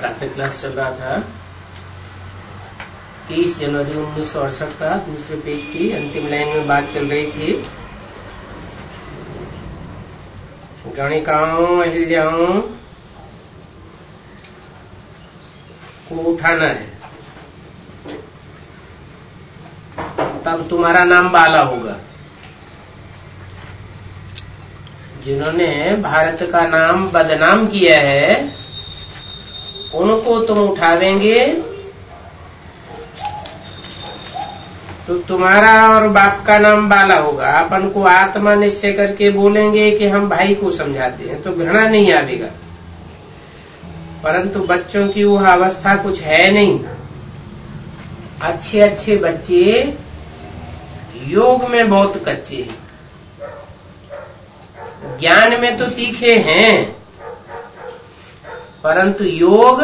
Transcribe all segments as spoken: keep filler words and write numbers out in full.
प्रातः क्लास चल रहा था तीस जनवरी उन्नीस सौ अड़सठ का। दूसरे पेज की अंतिम लाइन में बात चल रही थी गणिकाओं अहिल्याओं को उठाना है तब तुम्हारा नाम बाला होगा। जिन्होंने भारत का नाम बदनाम किया है उनको तुम उठावेंगे तो तुम्हारा और बाप का नाम बाला होगा। अपन को आत्मा निश्चय करके बोलेंगे कि हम भाई को समझाते हैं तो घृणा नहीं आवेगा, परंतु बच्चों की वह अवस्था कुछ है नहीं। अच्छे अच्छे बच्चे योग में बहुत कच्चे हैं, ज्ञान में तो तीखे हैं, परंतु योग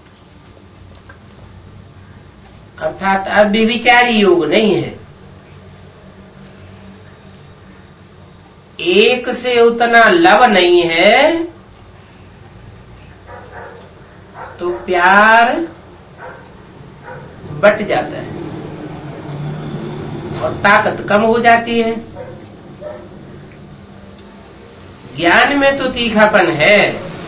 अर्थात अव्यभिचारी योग नहीं है। एक से उतना लव नहीं है तो प्यार बट जाता है और ताकत कम हो जाती है। ज्ञान में तो तीखापन है।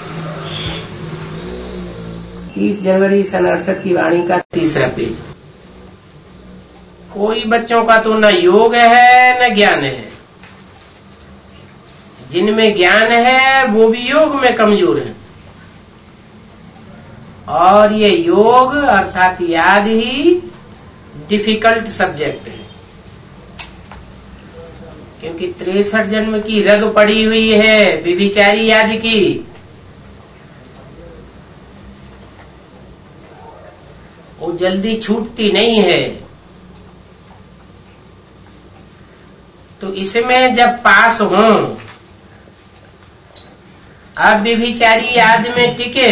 तीस जनवरी सन अड़सठ की वाणी का तीसरा पेज। कोई बच्चों का तो न योग है न ज्ञान है। जिनमें ज्ञान है वो भी योग में कमजोर है और ये योग अर्थात याद ही डिफिकल्ट सब्जेक्ट है, क्योंकि तिरसठ जन्म की रग पड़ी हुई है व्यभिचारी याद की। वो जल्दी छूटती नहीं है। तो इसमें जब पास हो अब व्यभिचारी याद में टिके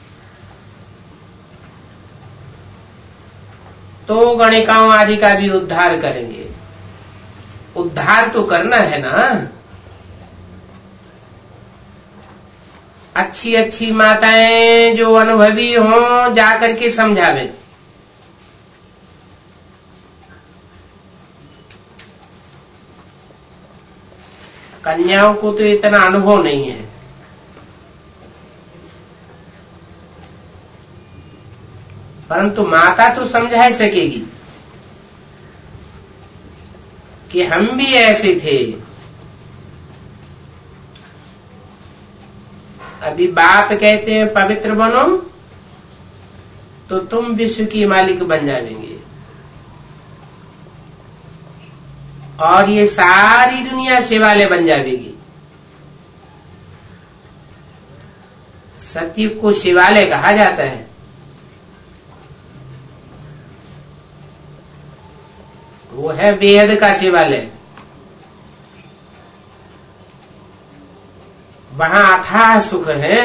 तो गणिकाओं आदि का भी उद्धार करेंगे। उद्धार तो करना है ना। अच्छी अच्छी माताएं जो अनुभवी हों जाकर के समझावे। कन्याओं को तो इतना अनुभव नहीं है, परंतु माता तो समझा सकेगी कि हम भी ऐसे थे। अभी बाप कहते हैं पवित्र बनो तो तुम विश्व की मालिक बन जाएंगे और ये सारी दुनिया शिवालय बन जाएगी। सतयुग को शिवालय कहा जाता है। वो है बेहद का शिवालय। वहां अथाह सुख है।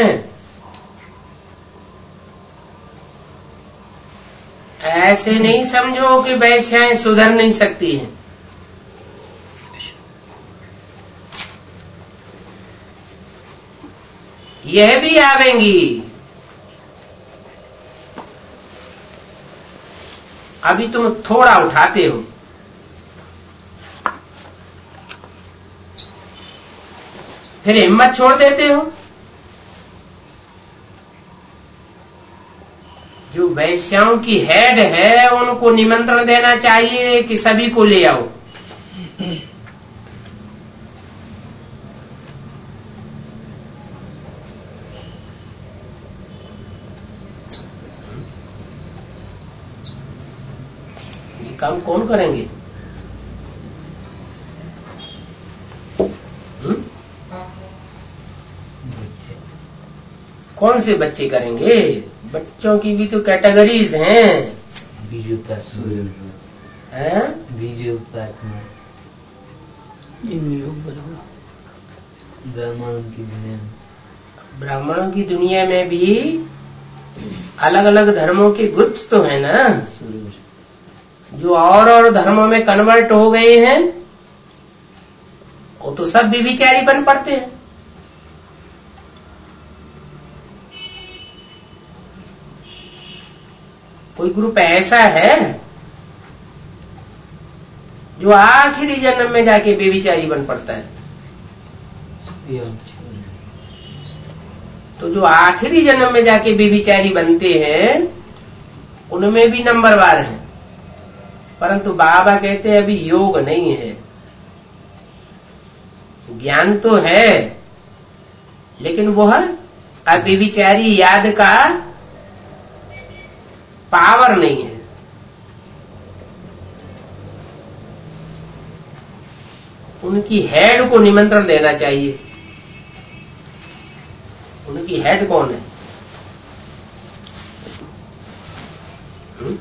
ऐसे नहीं समझो कि वैश्याएं सुधर नहीं सकती हैं। यह भी आवेंगी। अभी तुम थोड़ा उठाते हो, फिर हिम्मत छोड़ देते हो। जो वैश्याओं की हेड है उनको निमंत्रण देना चाहिए कि सभी को ले आओ। ये काम कौन करेंगे? कौन से बच्चे करेंगे? बच्चों की भी तो कैटेगरीज हैं। बीजू हैं? बीजू ब्राह्मणों की दुनिया ब्राह्मणों की दुनिया में भी अलग अलग धर्मों के ग्रुप्स तो है ना, जो और और धर्मों में कन्वर्ट हो गए हैं। वो तो सब व्यभिचारी बन पड़ते हैं। कोई ग्रुप ऐसा है जो आखिरी जन्म में जाके बेविचारी बन पड़ता है। तो जो आखिरी जन्म में जाके बेविचारी बनते हैं उनमें भी नंबरवार है, परंतु बाबा कहते हैं अभी योग नहीं है। ज्ञान तो है लेकिन वह अब बेविचारी याद का पावर नहीं है। उनकी हेड को निमंत्रण देना चाहिए। उनकी हेड कौन है? हुँ?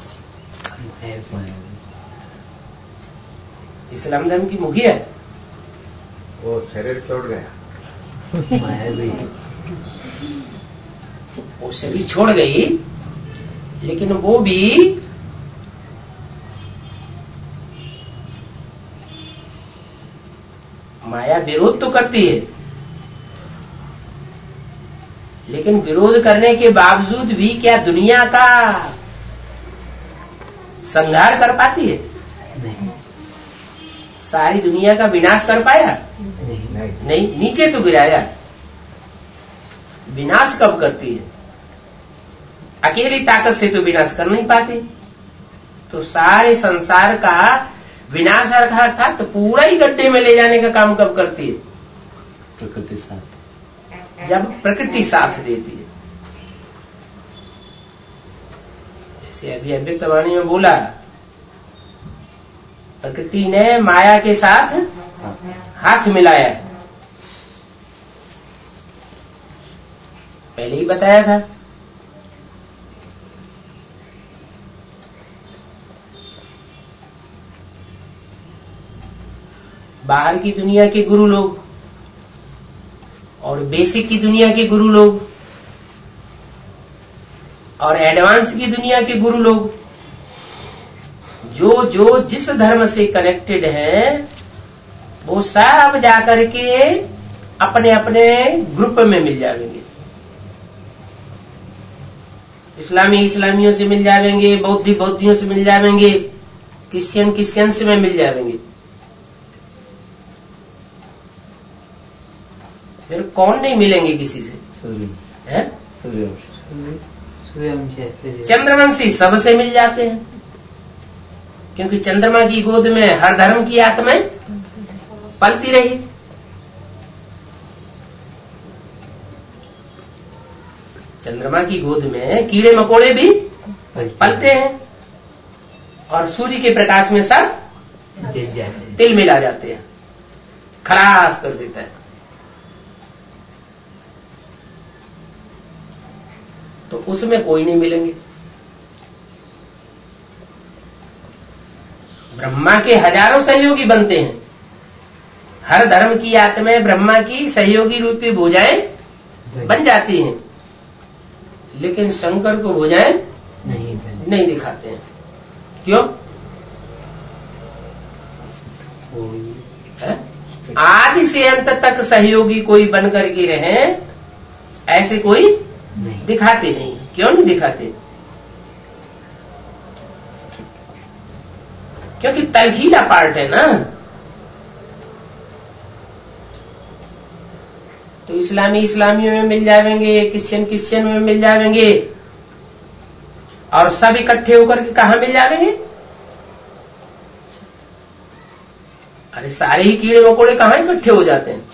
इस्लाम धर्म की मुखिया है। वो शरीर छोड़ गया, वो शरीर छोड़ गई, लेकिन वो भी माया विरोध तो करती है, लेकिन विरोध करने के बावजूद भी क्या दुनिया का संहार कर पाती है? नहीं। सारी दुनिया का विनाश कर पाया? नहीं, नहीं, नहीं, नीचे तो गिराया। विनाश कब करती है? अकेली ताकत से तो विनाश कर नहीं पाती। तो सारे संसार का विनाश अर्थात तो पूरा ही गड्ढे में ले जाने का काम कब करती है? प्रकृति साथ। जब प्रकृति साथ देती है। जैसे अभी अव्यक्त वाणी में बोला, प्रकृति ने माया के साथ हाथ मिलाया है। पहले ही बताया था। बाहर की दुनिया के गुरु लोग और बेसिक की दुनिया के गुरु लोग और एडवांस की दुनिया के गुरु लोग, जो जो जिस धर्म से कनेक्टेड हैं, वो सब जाकर के अपने अपने ग्रुप में मिल जाएंगे। इस्लामी इस्लामियों से मिल जाएंगे, बौद्धि बौद्धियों से मिल जाएंगे, क्रिश्चियन क्रिश्चियन से में मिल जाएंगे। फिर कौन नहीं मिलेंगे किसी से? सूर्य सूर्य सूर्य चंद्रवंशी सबसे मिल जाते हैं, क्योंकि चंद्रमा की गोद में हर धर्म की आत्माएं पलती रही। चंद्रमा की गोद में कीड़े मकोड़े भी पलते हैं और सूर्य के प्रकाश में सब तिल मिला जाते हैं, खलास कर देता है। तो उसमें कोई नहीं मिलेंगे। ब्रह्मा के हजारों सहयोगी बनते हैं। हर धर्म की आत्माएं ब्रह्मा की सहयोगी रूपी भुजाएं बन जाती हैं, लेकिन शंकर को भुजाएं नहीं नहीं दिखाते हैं। क्यों? है? आदि से अंत तक सहयोगी कोई बन करके रहे, ऐसे कोई नहीं दिखाते नहीं। क्यों नहीं दिखाते? क्योंकि तलखीला पार्ट है ना। तो इस्लामी इस्लामियों में मिल जाएंगे, क्रिश्चियन क्रिश्चियन में मिल जाएंगे, और सब इकट्ठे होकर के कहां मिल जाएंगे? अरे सारे ही कीड़े मकोड़े कहां इकट्ठे हो जाते हैं?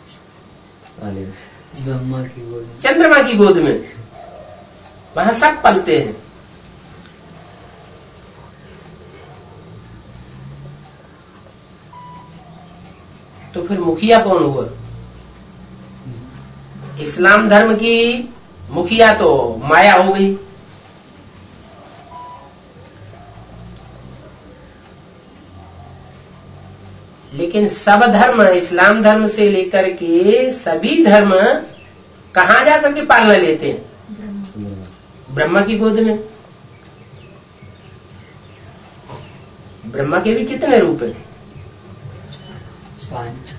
ब्रह्मा की गोद में, चंद्रमा की गोद में, वहां सब पलते हैं। तो फिर मुखिया कौन हुआ? इस्लाम धर्म की मुखिया तो माया हो गई। लेकिन सब धर्म, इस्लाम धर्म से लेकर के सभी धर्म कहां जाकर के पालना लेते हैं? ब्रह्मा की गोद में। ब्रह्मा के भी कितने रूप हैं? पांच।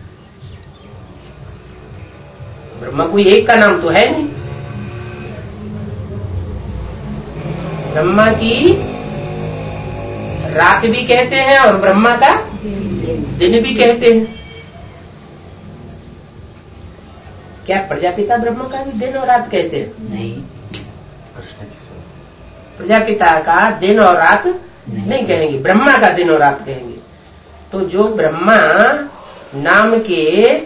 ब्रह्मा कोई एक का नाम तो है नहीं। ब्रह्मा की रात भी कहते हैं और ब्रह्मा का दिन भी कहते हैं। क्या प्रजापिता ब्रह्मा का भी दिन और रात कहते हैं? नहीं। प्रजापिता का दिन और रात नहीं, नहीं कहेंगे, ब्रह्मा का दिन और रात कहेंगे। तो जो ब्रह्मा नाम के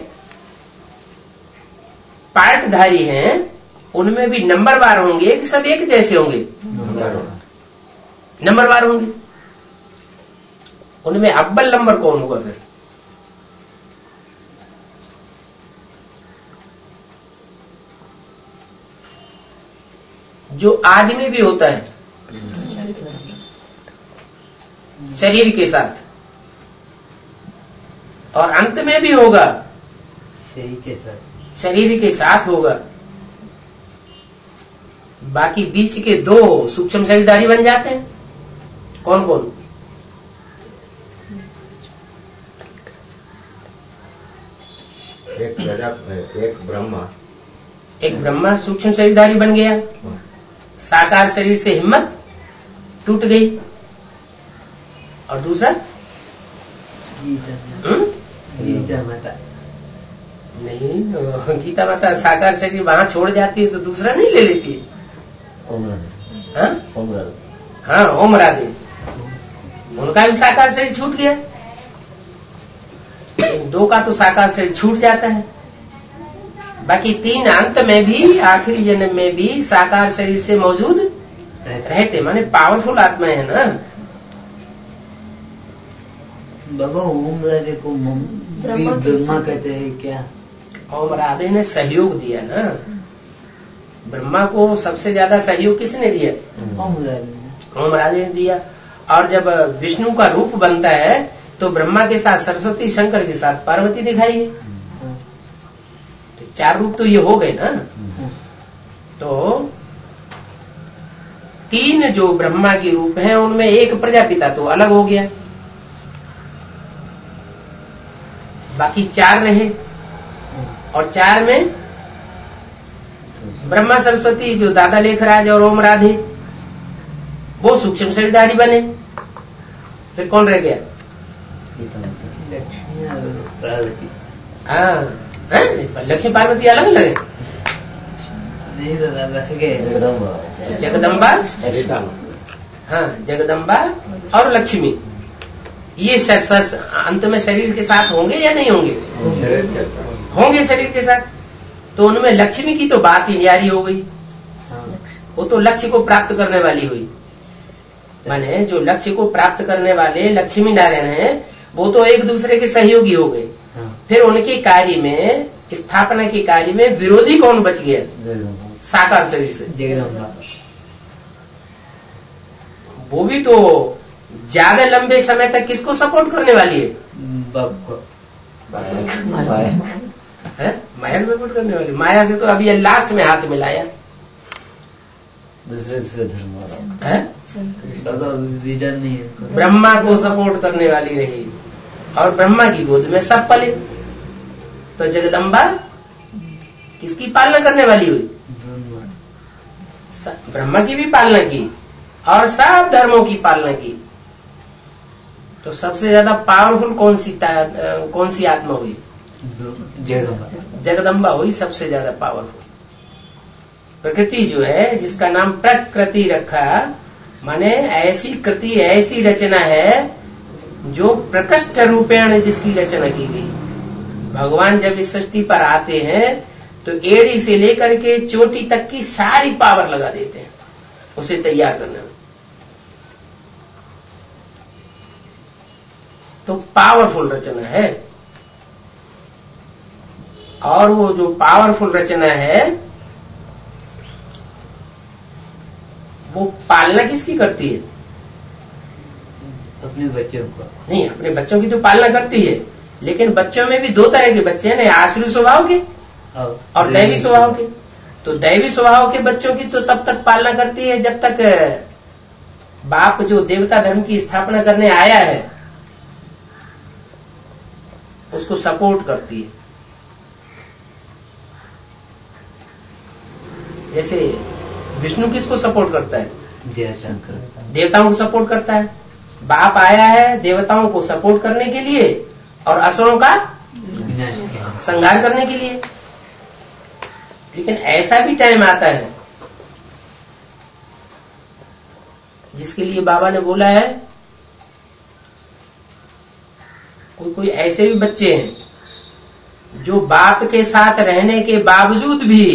पार्टधारी हैं उनमें भी नंबरवार होंगे कि सब एक जैसे होंगे? नंबरवार नंबरवार होंगे। उनमें अव्वल नंबर कौन होगा फिर? जो आदमी भी होता है शरीर के साथ और अंत में भी होगा शरीर के साथ शरीर के साथ होगा। बाकी बीच के दो सूक्ष्म शरीरधारी बन जाते हैं। कौन कौन? एक प्रजा एक ब्रह्मा एक ब्रह्मा सूक्ष्म शरीरधारी बन गया। साकार शरीर से हिम्मत टूट गई। और दूसरा हम्म? गीता माता नहीं, गीता माता साकार शरीर वहां छोड़ जाती है तो दूसरा नहीं ले लेती है। ओम राधे हाँ ओम राधे हाँ ओम राधे, उनका भी साकार शरीर छूट गया। दो का तो साकार शरीर छूट जाता है। बाकी तीन अंत में भी आखिरी जन्म में भी साकार शरीर से मौजूद रहते, माने पावरफुल आत्मा है ना। बाबा ओम राधे को ब्रह्मा कहते हैं क्या? ओम राधे ने सहयोग दिया ना। ब्रह्मा को सबसे ज्यादा सहयोग किसने दिया? ओम राधे ओम राधे ने दिया। और जब विष्णु का रूप बनता है तो ब्रह्मा के साथ सरस्वती, शंकर के साथ पार्वती दिखाई है। तो चार रूप तो ये हो गए ना। तो तीन जो ब्रह्मा के रूप हैं उनमें एक प्रजापिता तो अलग हो गया, बाकी चार रहे। और चार में ब्रह्मा, सरस्वती, जो दादा लेखराज और ओम राधे, वो सूक्ष्म शरीरधारी बने। फिर कौन रह गया? लक्ष्मी और पार्वती। हाँ, लक्ष्मी पार्वती अलग अलग है। नहीं तो अलग है। जगदम्बा, हाँ जगदम्बा और लक्ष्मी, ये अंत में शरीर के साथ होंगे या नहीं होंगे? होंगे शरीर के साथ। तो उनमें लक्ष्मी की तो बात ही न्यारी हो गई। वो तो लक्ष्य को प्राप्त करने वाली हुई। माने जो लक्ष्य को प्राप्त करने वाले लक्ष्मी नारायण हैं वो तो एक दूसरे के सहयोगी हो गए। फिर उनके कार्य में, स्थापना के कार्य में विरोधी कौन बच गया? साकार शरीर से जगदम्बा। वो भी तो ज्यादा लंबे समय तक किसको सपोर्ट करने वाली है? है? माया को सपोर्ट करने वाली। माया से तो अभी ये लास्ट में हाथ मिलाया। दूसरे दूसरे धर्म है? विजन नहीं है। ब्रह्मा को सपोर्ट करने वाली रही और ब्रह्मा की गोद में सब पले। तो जगदम्बा किसकी पालना करने वाली हुई? ब्रह्मा की भी पालना की और सब धर्मों की पालना की। तो सबसे ज्यादा पावरफुल कौन सी कौन सी आत्मा हुई? जगदम्बा। जगदम्बा हुई सबसे ज्यादा पावरफुल। प्रकृति जो है, जिसका नाम प्रकृति रखा, माने ऐसी कृति, ऐसी रचना है जो प्रकृष्ट रूपेण जिसकी रचना की गई। भगवान जब इस सृष्टि पर आते हैं तो एड़ी से लेकर के चोटी तक की सारी पावर लगा देते हैं उसे तैयार करने में। तो पावरफुल रचना है। और वो जो पावरफुल रचना है वो पालना किसकी करती है? अपने बच्चों को। नहीं, अपने बच्चों की तो पालना करती है, लेकिन बच्चों में भी दो तरह के बच्चे हैं ना, आसुरी स्वभाव के और दैवी स्वभाव के। तो दैवी स्वभाव के बच्चों की तो तब तक पालना करती है जब तक बाप जो देवता धर्म की स्थापना करने आया है उसको सपोर्ट करती है। जैसे विष्णु किसको सपोर्ट करता है? देवताओं को सपोर्ट करता है। बाप आया है देवताओं को सपोर्ट करने के लिए और असुरों का संहार करने के लिए। लेकिन ऐसा भी टाइम आता है जिसके लिए बाबा ने बोला है, कोई कोई ऐसे भी बच्चे हैं जो बाप के साथ रहने के बावजूद भी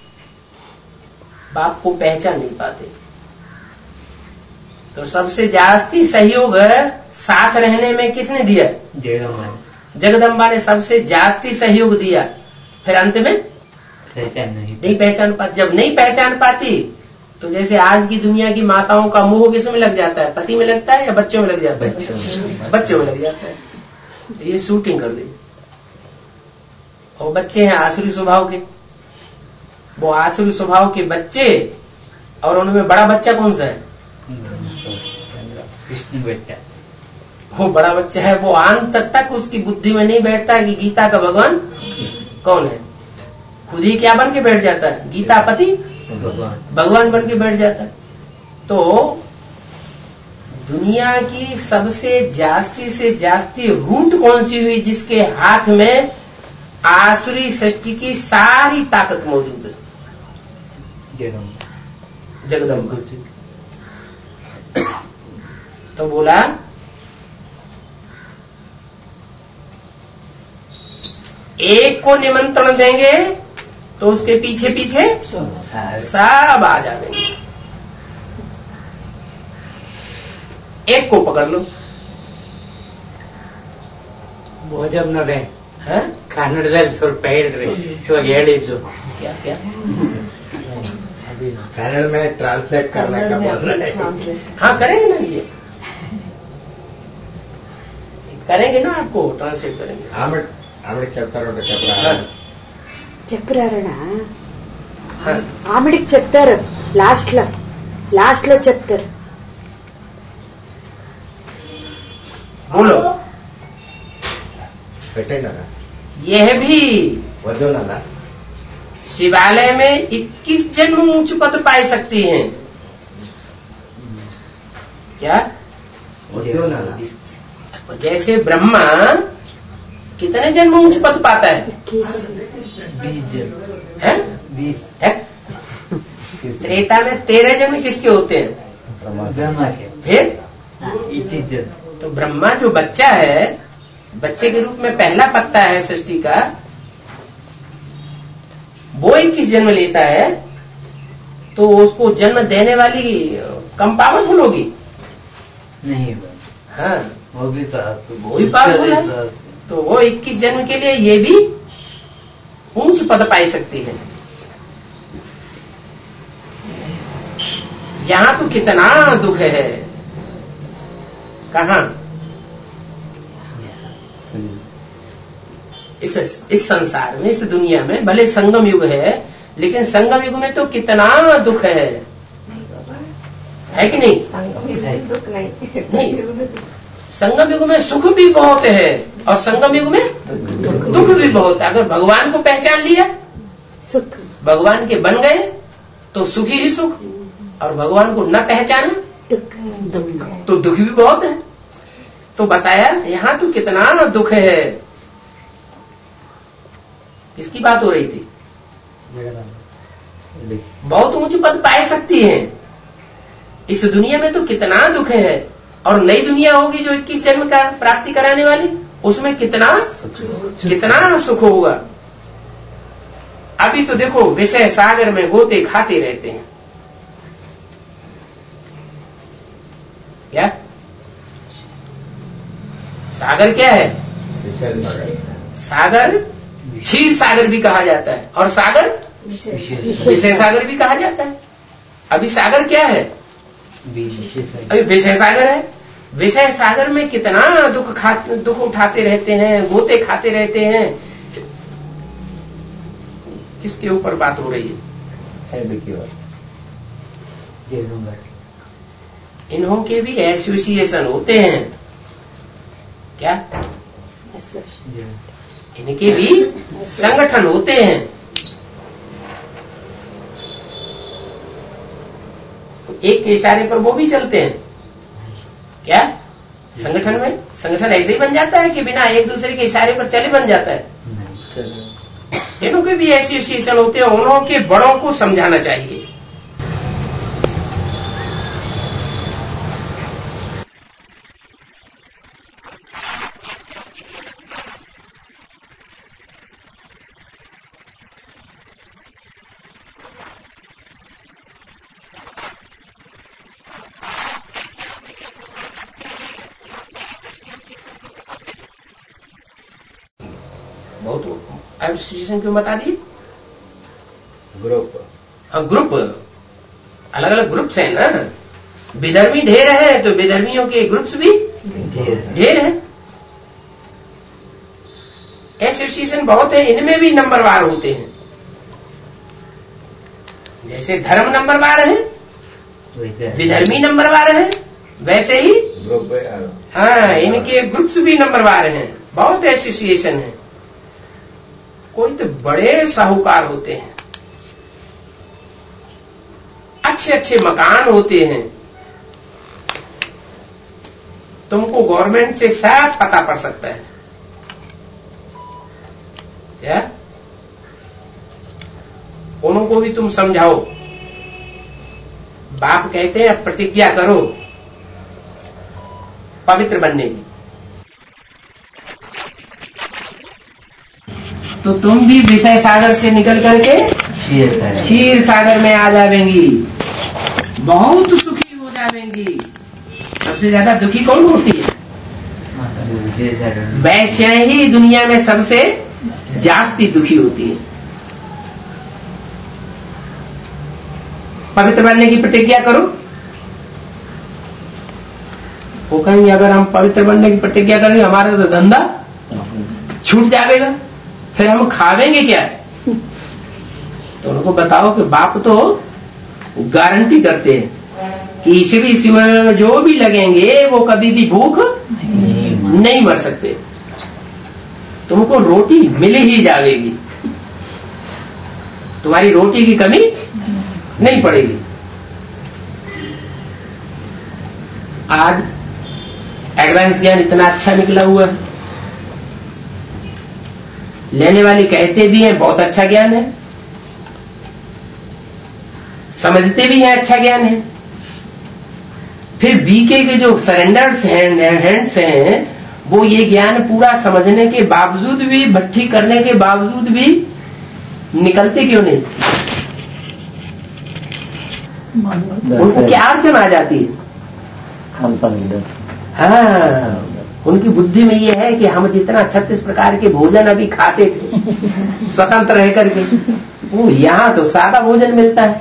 बाप को पहचान नहीं पाते। तो सबसे जास्ती सहयोग साथ रहने में किसने दिया? जगदम्बा ने सबसे जास्ती सहयोग दिया। फिर अंत में पहचान नहीं नहीं पहचान पाती। जब नहीं पहचान पाती तो जैसे आज की दुनिया की माताओं का मोह किस में लग जाता है? पति में लगता है या बच्चों में लग जाता है? बच्चों में लग जाता है। ये शूटिंग कर दी। और बच्चे हैं आसुरी स्वभाव के, वो आसुरी स्वभाव के बच्चे, और उनमें बड़ा बच्चा कौन सा है? कृष्ण बच्चा। वो बड़ा बच्चा है, वो अंत तक उसकी बुद्धि में नहीं बैठता कि गीता का भगवान कौन है। खुद ही क्या बन के बैठ जाता है? गीता पति भगवान भगवान बन के बैठ जाता है। तो दुनिया की सबसे जास्ती से जास्ती रूट कौन सी हुई? जिसके हाथ में आसुरी सृष्टि की सारी ताकत मौजूद है, जगदम्बा। तो बोला एक को निमंत्रण देंगे तो उसके पीछे पीछे सब आ जाएंगे। एक को पकड़ लो। ಭೋಜನರೇ है? ಕನ್ನಡದಲ್ಲಿ ಸ್ವಲ್ಪ ಹೇಳ್ರಿ, ಇವಾಗ ಹೇಳಿದ್ದು क्या क्या? कन्नड़ में ट्रांसलेट करने का बोल रहे हैं। हाँ करेंगे ना, ये करेंगे ना, आपको ट्रांसलेट करेंगे। ఆమె ఆమె చెప్తారు हाँ, చెప్పారణ हाँ, ఆమెడికి చెప్తారు, లాస్ట్ లో లాస్ట్ లో చెప్తారు. बोलो। పెట్టండి అన్న, यह भी వద్దు నాన్న, शिवालय में इक्कीस जन्म ऊंच पद पाए सकती हैं। क्या? వద్దు నాన్న, जैसे ब्रह्मा कितने जन्म ऊंच पद पाता है? बीस जन है? बीस है? त्रेता में तेरह जन्म किसके होते हैं? ब्रह्मा के फिर इक्कीस जन। तो ब्रह्मा जो बच्चा है, बच्चे के रूप में पहला पत्ता है सृष्टि का, वो इक्कीस जन्म लेता है। तो उसको जन्म देने वाली कम पावरफुल होगी? नहीं हाँ, वो भी पावरफुल, वो भी पावरफुल है। तो वो इक्कीस जन्म के लिए ये भी ऊंच पद पाई सकती है। यहाँ तो कितना दुख है। कहाँ? इस इस संसार में, इस दुनिया में। भले संगम युग है, लेकिन संगम युग में तो कितना दुख है, है कि नहीं? नहीं, संगम युग में सुख भी बहुत है और संगम युग में दुख भी बहुत है। अगर भगवान को पहचान लिया, సుఖ भगवान के बन गए, तो सुखी ही सुख, और भगवान को न पहचाना तो दुख भी बहुत है। तो बताया यहाँ तो कितना दुख है। किसकी बात हो रही थी? बहुत ऊंच पद पाए सकती हैं। इस दुनिया में तो कितना दुख है, और नई दुनिया होगी जो इक्कीस जन्म का प्राप्ति कराने वाली, उसमें कितना कितना सुख होगा। अभी तो देखो विषय सागर में गोते खाते रहते हैं। क्या सागर क्या है? विशेष सागर, सागर क्षीर सागर भी कहा जाता है, और सागर विषय सागर भी कहा जाता है। अभी सागर क्या है? अभी विषय सागर है। विषय सागर में कितना दुख खा दुख उठाते रहते हैं, गोते खाते रहते हैं। किसके ऊपर बात हो रही है? इन्हों के भी एसोसिएशन होते हैं। क्या? इनके भी संगठन होते हैं। एक के इशारे पर वो भी चलते हैं क्या संगठन में? संगठन ऐसे ही बन जाता है कि बिना एक दूसरे के इशारे पर चले बन जाता है? इनों के भी एसोसिएशन होते हैं, उन्हों के बड़ों को समझाना चाहिए। बहुत एसोसिएशन क्यों बता दिए? ग्रुप हाँ, ग्रुप अलग अलग ग्रुप्स हैं ना। विधर्मी ढेर है तो विधर्मियों के ग्रुप्स भी ढेर है। एसोसिएशन बहुत है, इनमें भी नंबरवार होते हैं। जैसे धर्म नंबरवार है, विधर्मी नंबरवार है, वैसे ही ग्रुप हाँ इनके ग्रुप्स भी नंबरवार हैं। बहुत एसोसिएशन है। कोई तो बड़े साहूकार होते हैं, अच्छे अच्छे मकान होते हैं, तुमको गवर्नमेंट से सब पता पड़ सकता है क्या? उनको भी तुम समझाओ। बाप कहते हैं प्रतिज्ञा करो पवित्र बनने की, तो तुम भी विषय सागर से निकल करके क्षीर सागर में आ जावेंगी, बहुत सुखी हो जावेंगी। सबसे ज्यादा दुखी कौन होती है? वैश्य ही दुनिया में सबसे जास्ती दुखी होती है। पवित्र बनने की प्रतिज्ञा करो। वो कहेंगे अगर हम पवित्र बनने की प्रतिज्ञा करेंगे हमारा तो धंधा छूट जाएगा, फिर हम खावेंगे क्या? तो उनको बताओ कि बाप तो गारंटी करते हैं कि ईश्वरी शिव में जो भी लगेंगे वो कभी भी भूख नहीं, नहीं मर सकते। तुमको रोटी मिल ही जाएगी, तुम्हारी रोटी की कमी नहीं पड़ेगी। आज एडवांस ज्ञान इतना अच्छा निकला हुआ है, लेने वाले कहते भी हैं बहुत अच्छा ज्ञान है, समझते भी हैं अच्छा ज्ञान है। फिर बीके के जो सरेंडर्स हैंड हैंड्स हैं वो ये ज्ञान पूरा समझने के बावजूद भी, भट्ठी करने के बावजूद भी निकलते क्यों नहीं? उनको क्या अड़चन आ जाती है? हाँ, उनकी बुद्धि में ये है कि हम जितना छत्तीस प्रकार के भोजन अभी खाते थे स्वतंत्र रह करके, वो यहाँ तो सादा भोजन मिलता है,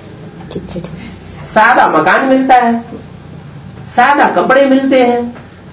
सादा मकान मिलता है, सादा कपड़े मिलते हैं।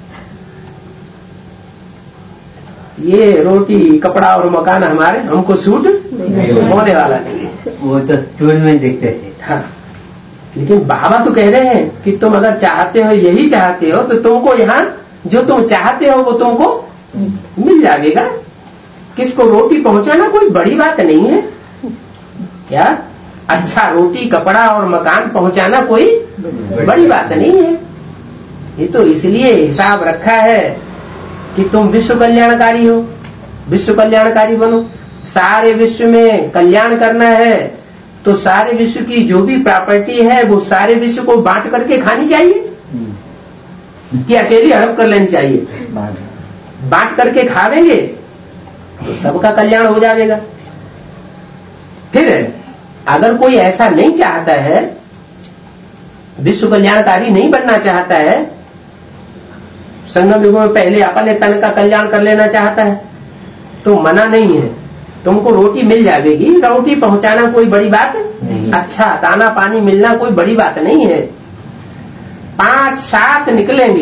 ये रोटी कपड़ा और मकान हमारे हमको सूट होने वाला नहीं है। वो तो स्टूल में दिखते थे। हाँ, लेकिन बाबा तो कह रहे हैं कि तुम अगर चाहते हो, यही चाहते हो, तो तुमको यहाँ जो तुम चाहते हो वो तुमको मिल जाएगा। किसको रोटी पहुंचाना कोई बड़ी बात नहीं है क्या? अच्छा रोटी कपड़ा और मकान पहुंचाना कोई बड़ी बात नहीं है। ये तो इसलिए हिसाब रखा है कि तुम विश्व कल्याणकारी हो, विश्व कल्याणकारी बनो। सारे विश्व में कल्याण करना है तो सारे विश्व की जो भी प्रॉपर्टी है वो सारे विश्व को बांट करके खानी चाहिए कि अकेली हड़प कर लेनी चाहिए? बांट करके खावेंगे तो सबका कल्याण हो जाएगा। फिर अगर कोई ऐसा नहीं चाहता है, विश्व कल्याणकारी नहीं बनना चाहता है, संगम युगों में पहले अपने तन का कल्याण कर लेना चाहता है, तो मना नहीं है, तुमको रोटी मिल जाएगी। रोटी पहुंचाना कोई बड़ी बात नहीं, अच्छा दाना पानी मिलना कोई बड़ी बात नहीं है। पांच सात निकलेंगे,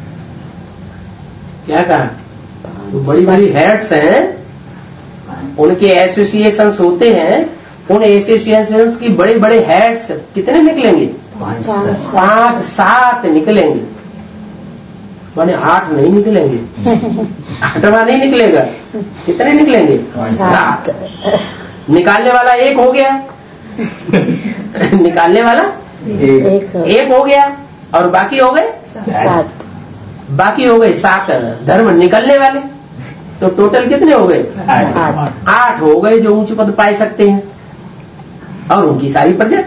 क्या कहा? तो बड़ी बड़ी हेड्स हैं, उनके एसोसिएशंस होते हैं, उन एसोसिएशंस की बड़े बड़े हेड्स कितने निकलेंगे? पांच सात निकलेंगे। माने आठ नहीं निकलेंगे, आठवां नहीं निकलेगा, कितने निकलेंगे? सात। निकालने वाला एक हो गया निकालने वाला एक एक हो गया और बाकी हो गए सात बाकी हो गए सात धर्म निकलने वाले। तो टोटल कितने हो गए? आठ। आठ हो गए जो ऊंच पद पाए सकते हैं और उनकी सारी प्रजा।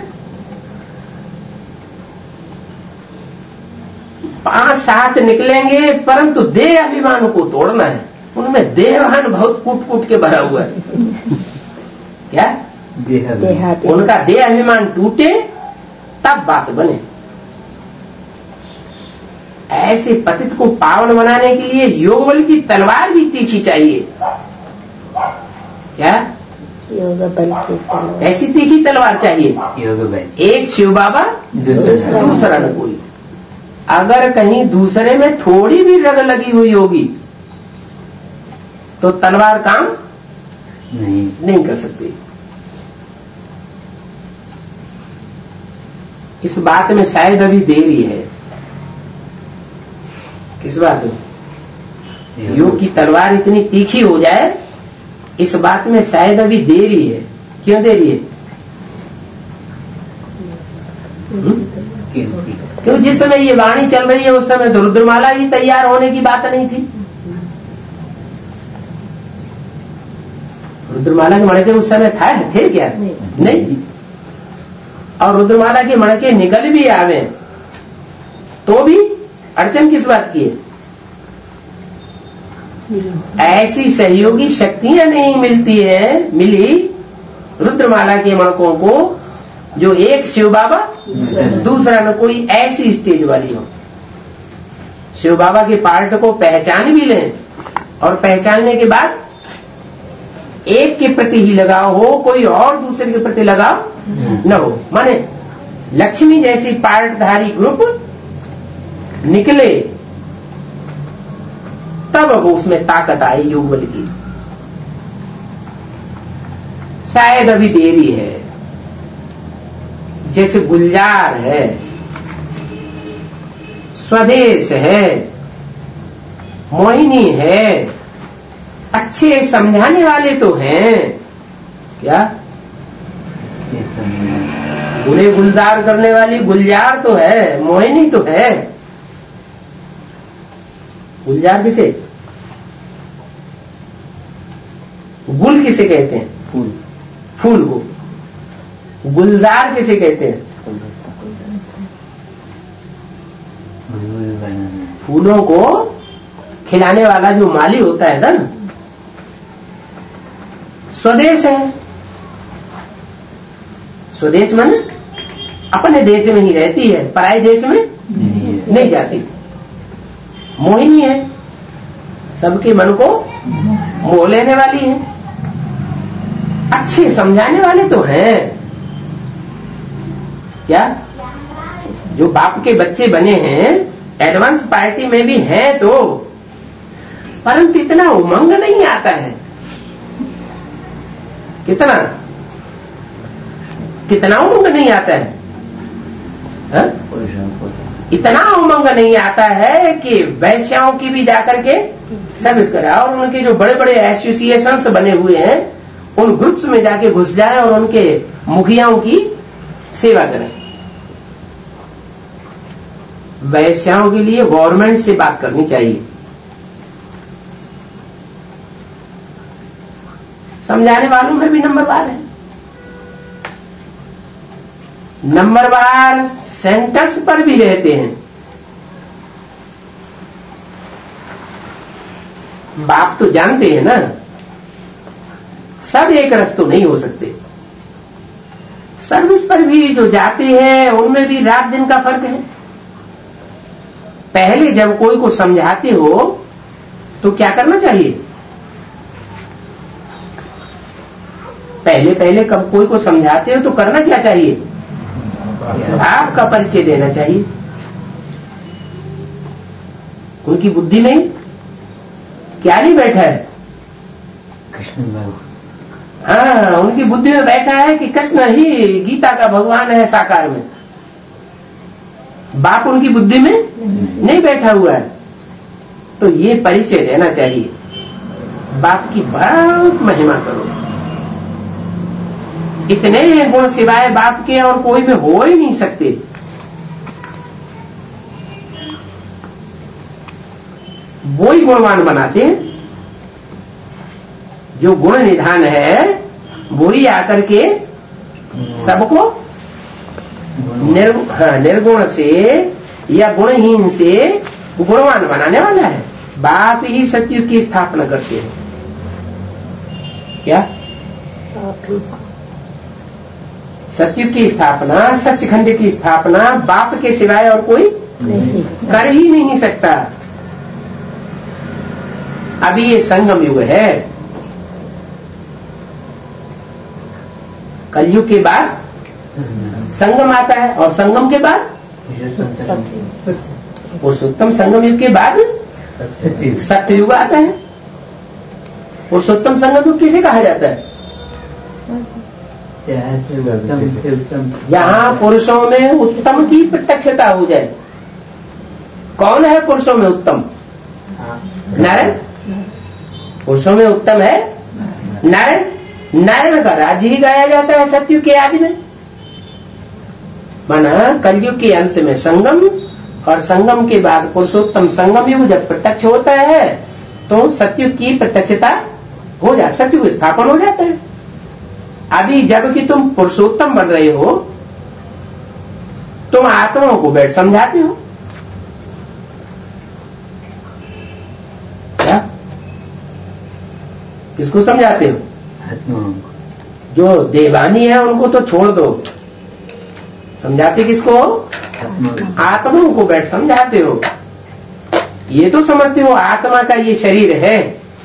पांच सात निकलेंगे परंतु देह अभिमान को तोड़ना है। उनमें देहभान बहुत कूट कूट के भरा हुआ है। क्या? देहात उनका देह अभिमान टूटे तब बात बने। ऐसे पतित को पावन बनाने के लिए योग बल की तलवार भी तीखी चाहिए। क्या? योग बल की तलवार। ऐसी तीखी तलवार चाहिए। योग बल। एक शिव बाबा दूसरा दूसरा न कोई। अगर कहीं दूसरे में थोड़ी भी रग लगी हुई होगी तो तलवार काम नहीं नहीं कर सकती। इस बात में शायद अभी देरी है। किस बात में? योग की तलवार इतनी तीखी हो जाए, इस बात में शायद अभी देरी है। क्यों देरी है? क्यों? जिस समय ये वाणी चल रही है उस समय तो रुद्रमाला ही तैयार होने की बात नहीं थी। रुद्रमाला के मणके उस समय था थे क्या? नहीं, नहीं। और रुद्रमाला के मणके निकल भी आवे तो भी अड़चन किस बात की है? ऐसी सहयोगी शक्तियां नहीं मिलती है मिली रुद्रमाला के मणकों को जो एक शिव बाबा दूसरा न कोई ऐसी स्टेज वाली हो। शिव बाबा के पार्ट को पहचान भी लें और पहचानने के बाद एक के प्रति ही लगाव हो, कोई और दूसरे के प्रति लगाव न हो। माने लक्ष्मी जैसी पार्टधारी ग्रुप निकले तब वो उसमें ताकत आई योग बल की। शायद अभी देरी है। जैसे गुलजार है, स्वदेश है, मोहिनी है, अच्छे समझाने वाले तो हैं। क्या? बुरे गुलजार करने वाली गुलजार तो है, मोहिनी तो है। गुलजार किसे? गुल किसे कहते हैं? फूल। फूल को। गुलजार किसे कहते हैं? फूलों को खिलाने वाला जो माली होता है ना। स्वदेश है। स्वदेश माने अपने देश में ही रहती है, पराये देश में नहीं, नहीं जाती। मोहिनी है, सबके मन को मोह लेने वाली है। अच्छे समझाने वाले तो हैं। क्या? जो बाप के बच्चे बने हैं एडवांस पार्टी में भी हैं तो, परंतु इतना उमंग नहीं आता है। कितना कितना उमंग नहीं आता है, है? इतना उमंग नहीं आता है कि वैश्याओं की भी जाकर के सर्विस करे और उनके जो बड़े बड़े एसोसिएशंस बने हुए हैं उन ग्रुप्स में जाके घुस जाए और उनके मुखियाओं की सेवा करें। वैश्याओं के लिए गवर्नमेंट से बात करनी चाहिए। समझाने वालों में भी नंबरवार है। नंबरवार सेंटर्स पर भी रहते हैं। बाप तो जानते हैं ना, सब एक रस तो नहीं हो सकते। सर्विस पर भी जो जाते हैं उनमें भी रात दिन का फर्क है। पहले जब कोई को समझाते हो तो क्या करना चाहिए? पहले पहले कब कोई को समझाते हो तो करना क्या चाहिए? आपका परिचय देना चाहिए। उनकी बुद्धि में क्या नहीं बैठा है? कृष्ण भगवान। हाँ, उनकी बुद्धि में बैठा है कि कृष्ण ही गीता का भगवान है साकार में। बाप उनकी बुद्धि में नहीं बैठा हुआ है। तो ये परिचय देना चाहिए, बाप की बहुत महिमा करो। इतने गुण सिवाय बाप के और कोई में हो ही नहीं सकते। वो ही गुणवान बनाते हैं। जो गुण निधान है वो ही आकर के सबको निर, हाँ, निर्गुण से या गुणहीन से गुणवान बनाने वाला है। बाप ही सतयुग की स्थापना करते हैं। क्या सतयुग की स्थापना, सचखंड की स्थापना बाप के सिवाय और कोई नहीं कर ही नहीं सकता। अभी ये संगम युग है। कलयुग के बाद संगम आता है और संगम के बाद पुरुषोत्तम। संगम युग के बाद सत्ययुग आता है। पुरुषोत्तम संगम युग किसे कहा जाता है? जहां पुरुषों में उत्तम की प्रत्यक्षता हो जाए। कौन है पुरुषों में उत्तम? नारायण। पुरुषों में उत्तम है नारायण। नारायण का राज्य ही गाया जाता है सतयुग के आदि में। माना कलयुग के अंत में संगम और संगम के बाद पुरुषोत्तम। संगम युग जब प्रत्यक्ष होता है तो सतयुग की प्रत्यक्षता हो जाए, सतयुग स्थापन हो जाता है। अभी जब कि तुम पुरुषोत्तम बन रहे हो, तुम आत्माओं को बैठ समझाते हो। क्या किसको समझाते हो? जो देवानी है उनको तो छोड़ दो, समझाते किसको? आत्माओं को बैठ समझाते हो। ये तो समझते हो आत्मा का ये शरीर है,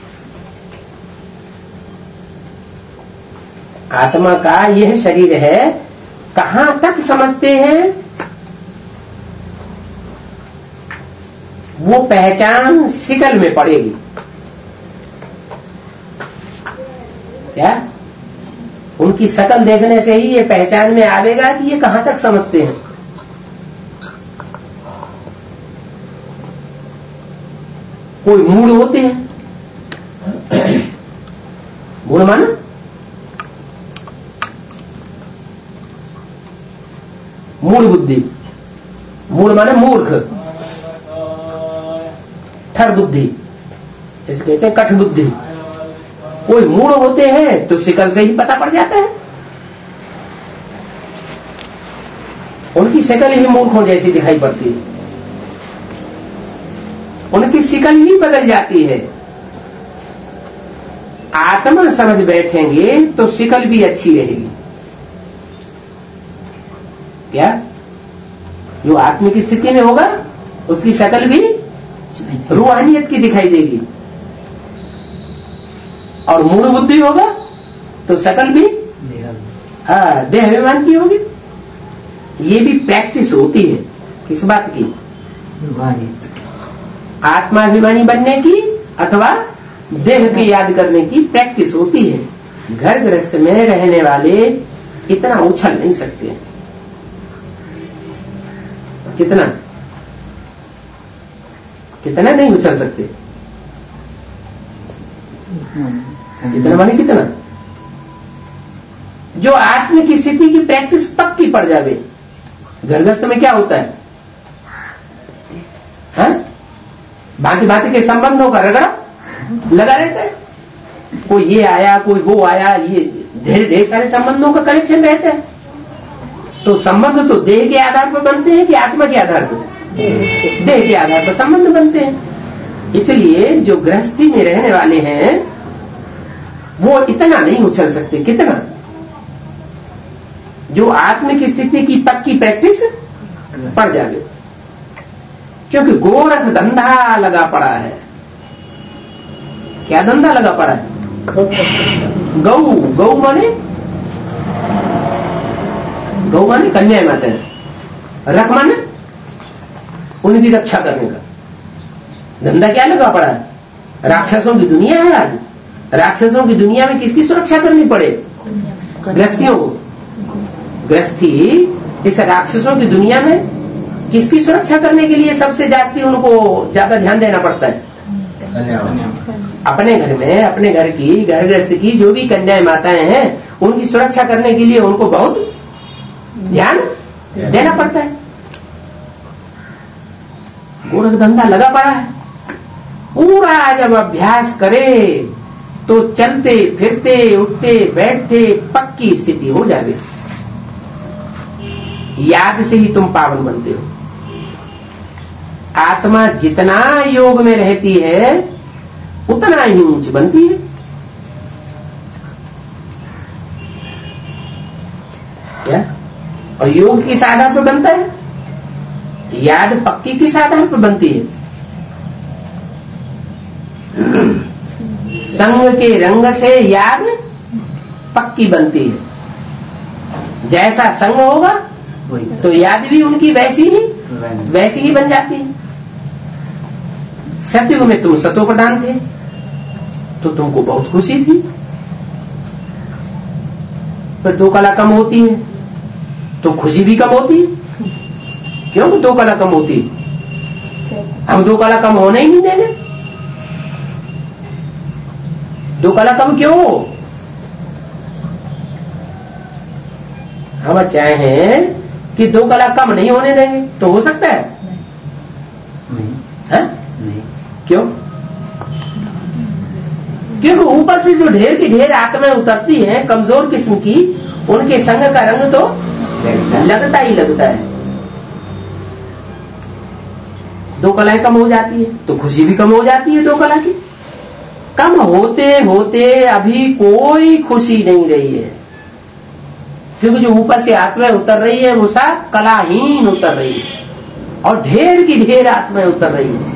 आत्मा का यह शरीर है। कहां तक समझते हैं? वो पहचान शिकल में पड़ेगी। क्या उनकी शकल देखने से ही ये पहचान में आवेगा कि ये कहां तक समझते हैं। कोई मूड होते हैं। मूड माना मूड बुद्धि। मूड माने मूर्ख, ठर बुद्धि, इसे कहते हैं कठ बुद्धि। कोई मूड होते हैं तो शिकल से ही पता पड़ जाता है। उनकी शिकल ही मूर्खों जैसी दिखाई पड़ती है, उनकी शिकल ही बदल जाती है। आत्मा समझ बैठेंगे तो शिकल भी अच्छी रहेगी। क्या जो आत्मिक स्थिति में होगा उसकी शक्ल भी रूहानियत की दिखाई देगी, और मूढ़ बुद्धि होगा तो शक्ल भी हाँ देह अभिमान की होगी। ये भी प्रैक्टिस होती है किस बात की? आत्माभिमानी बनने की अथवा देह की याद करने की प्रैक्टिस होती है। घर गृहस्थ में रहने वाले इतना उछल नहीं सकते। कितना कितना नहीं उछल सकते। कितना माने कितना? जो आत्म की स्थिति की प्रैक्टिस पक्की पड़ जावे। घर गृहस्थ में क्या होता है? हाँ? बाकी बाकी के संबंधों का रगड़ा लगा रहता है। कोई ये आया, कोई वो आया, ये ढेर ढेर सारे संबंधों का कनेक्शन रहता है। तो संबंध तो देह के आधार पर बनते हैं कि आत्मा के आधार पर? देह के आधार पर संबंध बनते हैं। इसलिए जो गृहस्थी में रहने वाले हैं वो इतना नहीं उछल सकते। कितना? जो आत्म की स्थिति की पक्की प्रैक्टिस पड़ जाए। क्योंकि गोरख धंधा लगा पड़ा है। क्या धंधा लगा पड़ा है? गौ गौ माने गौ माने कन्या माता है, रख माने उनकी रक्षा करने का धंधा क्या लगा पड़ा है? राक्षसों की दुनिया है आज। राक्षसों की दुनिया में किसकी सुरक्षा करनी पड़े? गृहस्थियों को। गृहस्थी इस राक्षसों की दुनिया में किसकी सुरक्षा करने के लिए सबसे जास्ती उनको ज्यादा ध्यान देना पड़ता है? अपने घर में, अपने घर की, घर गृहस्थ की जो भी कन्याएं माताएं हैं उनकी सुरक्षा करने के लिए उनको बहुत ध्यान देना पड़ता है। गोरख धंधा लगा पड़ा है, पूरा जब अभ्यास करे तो चलते फिरते उठते बैठते पक्की स्थिति हो जाए। याद से ही तुम पावन बनते हो। आत्मा जितना योग में रहती है उतना ही ऊंच बनती है। क्या? और योग किस आधार पर बनता है? याद पक्की किस आधार पर बनती है? संग के रंग से याद पक्की बनती है। जैसा संग होगा तो याद भी उनकी वैसी ही वैसी ही बन जाती है। सतयुग में तुम सतो प्रधान थे तो तुमको बहुत खुशी थी, पर दो कला कम होती है तो खुशी भी कम होती है। क्यों दो कला कम होती है? हम दो कला कम होने ही नहीं देंगे। दो कला कम क्यों हो? हम चाहें कि दो कला कम नहीं होने देंगे तो हो सकता है? नहीं, है? नहीं। क्यों? क्योंकि ऊपर से जो ढेर की ढेर आत्माएं उतरती हैं कमजोर किस्म की, उनके संग का रंग तो लगता ही लगता है। दो कलाएं कम हो जाती है तो खुशी भी कम हो जाती है। दो कला की कम होते होते अभी कोई खुशी नहीं रही है, क्योंकि जो ऊपर से आत्माएं उतर रही है वो सब कलाहीन उतर रही है और ढेर की ढेर आत्माएं उतर रही है।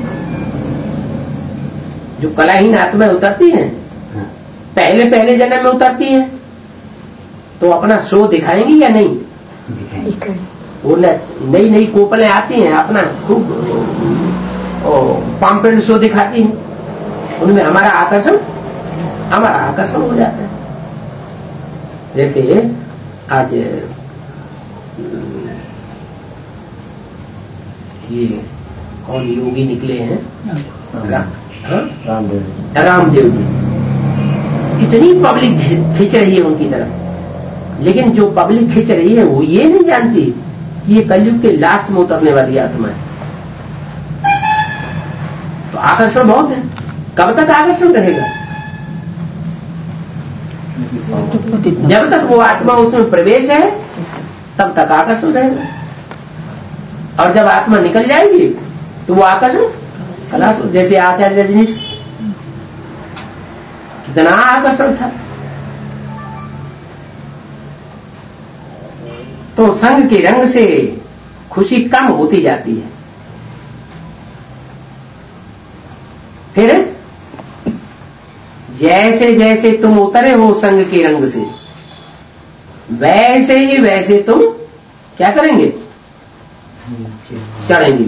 जो कलाहीन आत्माएं उतरती हैं पहले पहले जन्म में उतरती हैं तो अपना शो दिखाएंगी या नहीं? दिखाएंगे। वो नई नई कोपलें आती हैं, अपना खूब पाम्पेंट शो दिखाती हैं, उनमें हमारा आकर्षण हमारा आकर्षण हो जाता है। जैसे आज ये कौन योगी निकले हैं? रामदेव रामदेव जी। इतनी पब्लिक खींच रही है उनकी तरफ, लेकिन जो पब्लिक खींच रही है वो ये नहीं जानती कि ये कलयुग के लास्ट में उतरने वाली आत्मा है। तो आकर्षण बहुत है। कब तक आकर्षण रहेगा? जब तक वो आत्मा उसमें प्रवेश है तब तक आकर्षण रहेगा, और जब आत्मा निकल जाएगी तो वो आकर्षण खलास। जैसे आचार्य रजनीश, कितना आकर्षण था। तो संग के रंग से खुशी कम होती जाती है। फिर जैसे जैसे तुम उतरे हो संग के रंग से, वैसे ही वैसे तुम क्या करेंगे? चढ़ेंगे।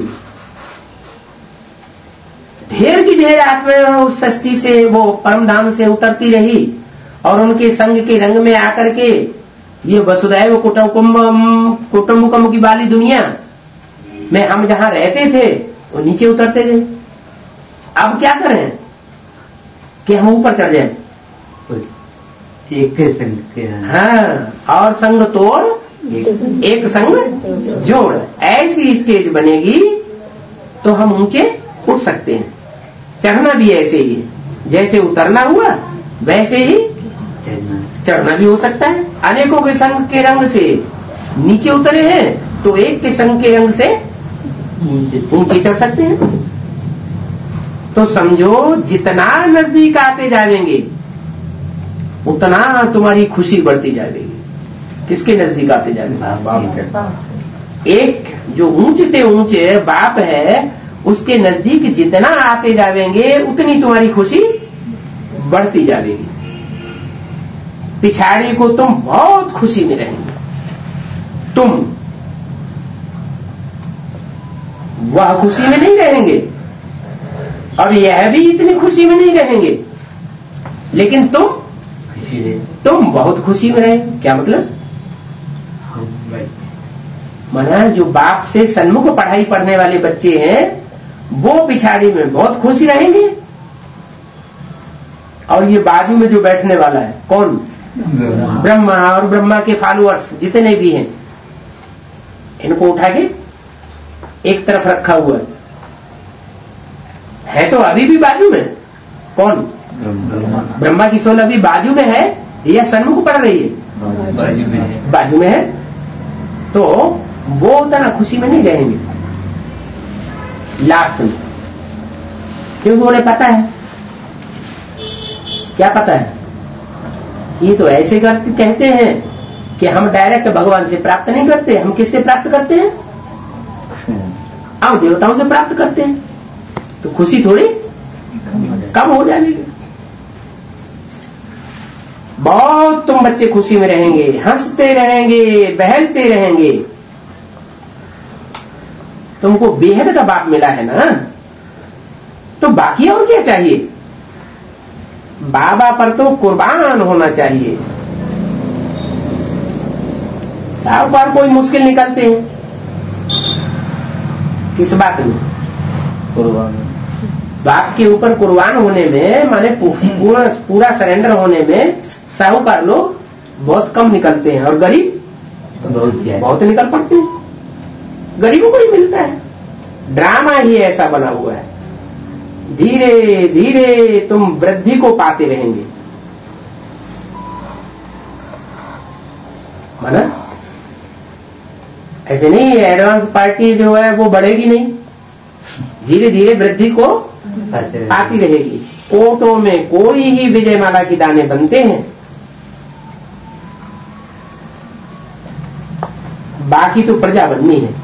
ढेर की ढेर आत्माएं उस सृष्टि से, वो परम धाम से उतरती रही और उनके संग के रंग में आकर के ये वसुदैव कुटुंबकम कुटुंबकम की वाली दुनिया में हम जहां रहते थे वो नीचे उतरते गए। अब क्या करें कि हम ऊपर चढ़ जाएं? एक संग के। हाँ, और संग तोड़ एक संग जोड़, ऐसी स्टेज बनेगी तो हम ऊंचे उठ सकते हैं। चढ़ना भी ऐसे ही है, जैसे उतरना हुआ वैसे ही चढ़ना भी हो सकता है। अनेकों के संग के रंग से नीचे उतरे हैं तो एक के संग के रंग से ऊंचे चढ़ सकते हैं। तो समझो जितना नजदीक आते जाएंगे उतना तुम्हारी खुशी बढ़ती जाएगी। किसके नजदीक आते जाएंगे? एक जो ऊंचते ऊंचे बाप है उसके नजदीक जितना आते जाएंगे उतनी तुम्हारी खुशी बढ़ती जाएगी। पिछाड़ी को तुम बहुत खुशी में रहेंगे, तुम वह खुशी में नहीं रहेंगे और यह भी इतनी खुशी में नहीं रहेंगे, लेकिन तुम तुम बहुत खुशी में रहेंगे। क्या मतलब? माना जो बाप से सन्मुख पढ़ाई पढ़ने वाले बच्चे हैं वो पिछाड़ी में बहुत खुशी रहेंगे, और ये बाजू में जो बैठने वाला है कौन, ब्रह्मा और ब्रह्मा के फॉलोअर्स जितने भी हैं, इनको उठा के एक तरफ रखा हुआ है। है तो अभी भी बाजू में। कौन? ब्रह्मा की सोल अभी बाजू में है या सन्मुख पड़ रही है? बाजू में है। बाजू में है। तो वो उतना खुशी में नहीं रहेंगे लास्ट में, क्योंकि उन्हें पता है। क्या पता है? ये तो ऐसे करते कहते हैं कि हम डायरेक्ट भगवान से प्राप्त नहीं करते, हम किससे प्राप्त करते हैं? हम देवताओं से प्राप्त करते हैं। तो खुशी थोड़ी कम हो जाएगी। बहुत तुम बच्चे खुशी में रहेंगे, हंसते रहेंगे, बहलते रहेंगे। तुमको बेहद का बाप मिला है ना, तो बाकी और क्या चाहिए? बाबा पर तो कुर्बान होना चाहिए। साहूकार कोई मुश्किल निकलते हैं किस बात में? कुर्बान। बाप के ऊपर कुर्बान होने में, माने पूरा पूरा सरेंडर होने में साहूकार लोग बहुत कम निकलते हैं, और गरीब बहुत बहुत निकल पड़ते हैं। गरीबों को ही मिलता है। ड्रामा ही ऐसा बना हुआ है। धीरे धीरे तुम वृद्धि को पाते रहेंगे। माना ऐसे नहीं, एडवांस पार्टी जो है वो बढ़ेगी नहीं, धीरे धीरे वृद्धि को आती रहेगी। कोटों में कोई ही विजयमाला की दाने बनते हैं, बाकी तो प्रजा बननी है।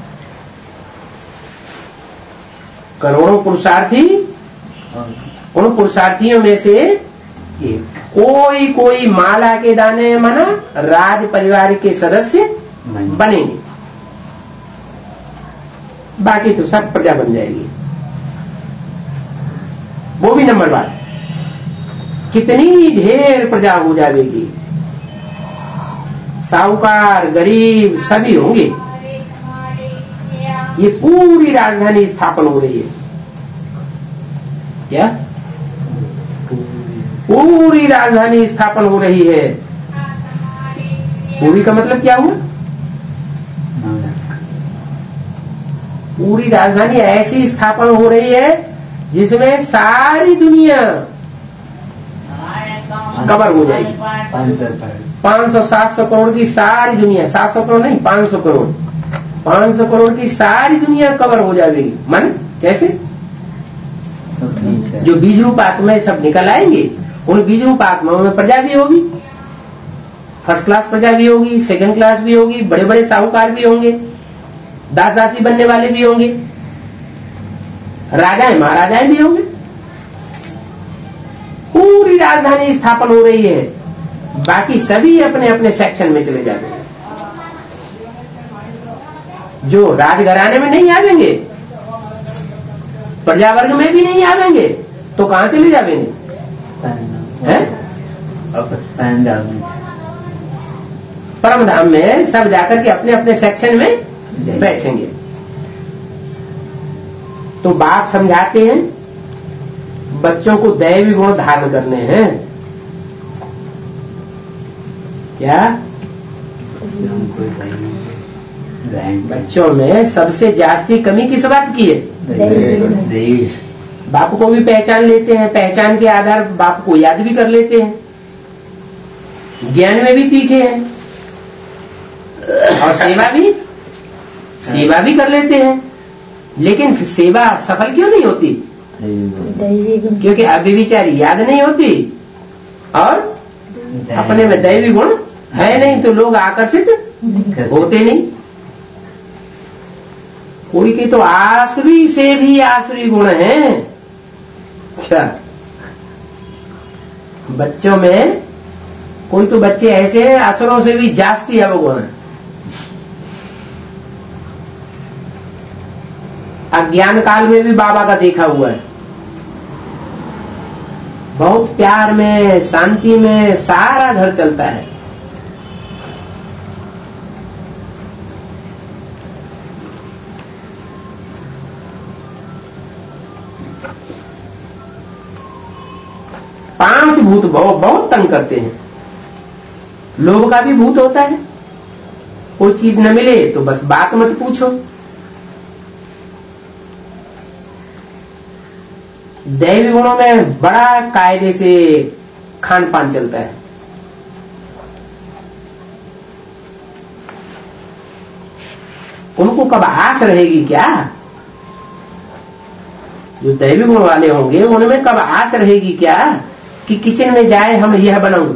करोड़ों पुरुषार्थी, उन पुरुषार्थियों में से कोई कोई माला के दाने माना राज परिवार के सदस्य बनेंगे, बाकी तो सब प्रजा बन जाएगी। वो भी नंबर वन। कितनी ढेर प्रजा हो जाएगी, साहूकार गरीब सभी होंगे। ये पूरी राजधानी स्थापन हो रही है। क्या? पूरी राजधानी स्थापन हो रही है। पूरी का मतलब क्या हुआ? पूरी राजधानी ऐसी स्थापन हो रही है जिसमें सारी दुनिया कवर हो जाएगी। पांच सौ सात सौ करोड़ की सारी दुनिया, सात सौ करोड़ नहीं, पांच सौ करोड़, पांच सौ करोड़ की सारी दुनिया कवर हो जाएगी। मन कैसे? जो बीज रूप आत्माएं सब निकल आएंगे, उन बीज रूप आत्माओं में प्रजा भी होगी, फर्स्ट क्लास प्रजा भी होगी, सेकंड क्लास भी होगी, बड़े बड़े साहूकार भी होंगे, दास दासी बनने वाले भी होंगे, राजाएं महाराजाएं भी होंगे। पूरी राजधानी स्थापन हो रही है, बाकी सभी अपने अपने सेक्शन में चले जाते हैं। जो राजघराने में नहीं आवेंगे, प्रजा वर्ग में भी नहीं आवेंगे, तो कहां चले जावेंगे? परम धाम में सब जाकर के अपने अपने सेक्शन में बैठेंगे। तो बाप समझाते हैं बच्चों को दैवी गुण धारण करने हैं। क्या? बच्चों में सबसे जास्ती कमी किस बात की है? बाप को भी पहचान लेते हैं, पहचान के आधार बाप को याद भी कर लेते हैं, ज्ञान में भी तीखे हैं, और सेवा भी सेवा भी कर लेते हैं। लेकिन सेवा सफल क्यों नहीं होती? क्योंकि अभी विचारी याद नहीं होती और अपने में दैवी गुण है नहीं, तो लोग आकर्षित होते नहीं। कोई के तो आसुरी से भी आसुरी गुण है। क्या? बच्चों में कोई तो बच्चे ऐसे हैं असुरों से भी जास्ती है वो गुण। अज्ञान काल में भी बाबा का देखा हुआ है, बहुत प्यार में शांति में सारा घर चलता है। पांच भूत बहुत बहुत तंग करते हैं। लोभ का भी भूत होता है। कोई चीज न मिले तो बस बात मत पूछो। दैवी गुणों में बड़ा कायदे से खान पान चलता है। उनको कब आस रहेगी क्या? जो दैवी गुण वाले होंगे उनमें कब आस रहेगी क्या कि किचन में जाए हम यह बनाऊं।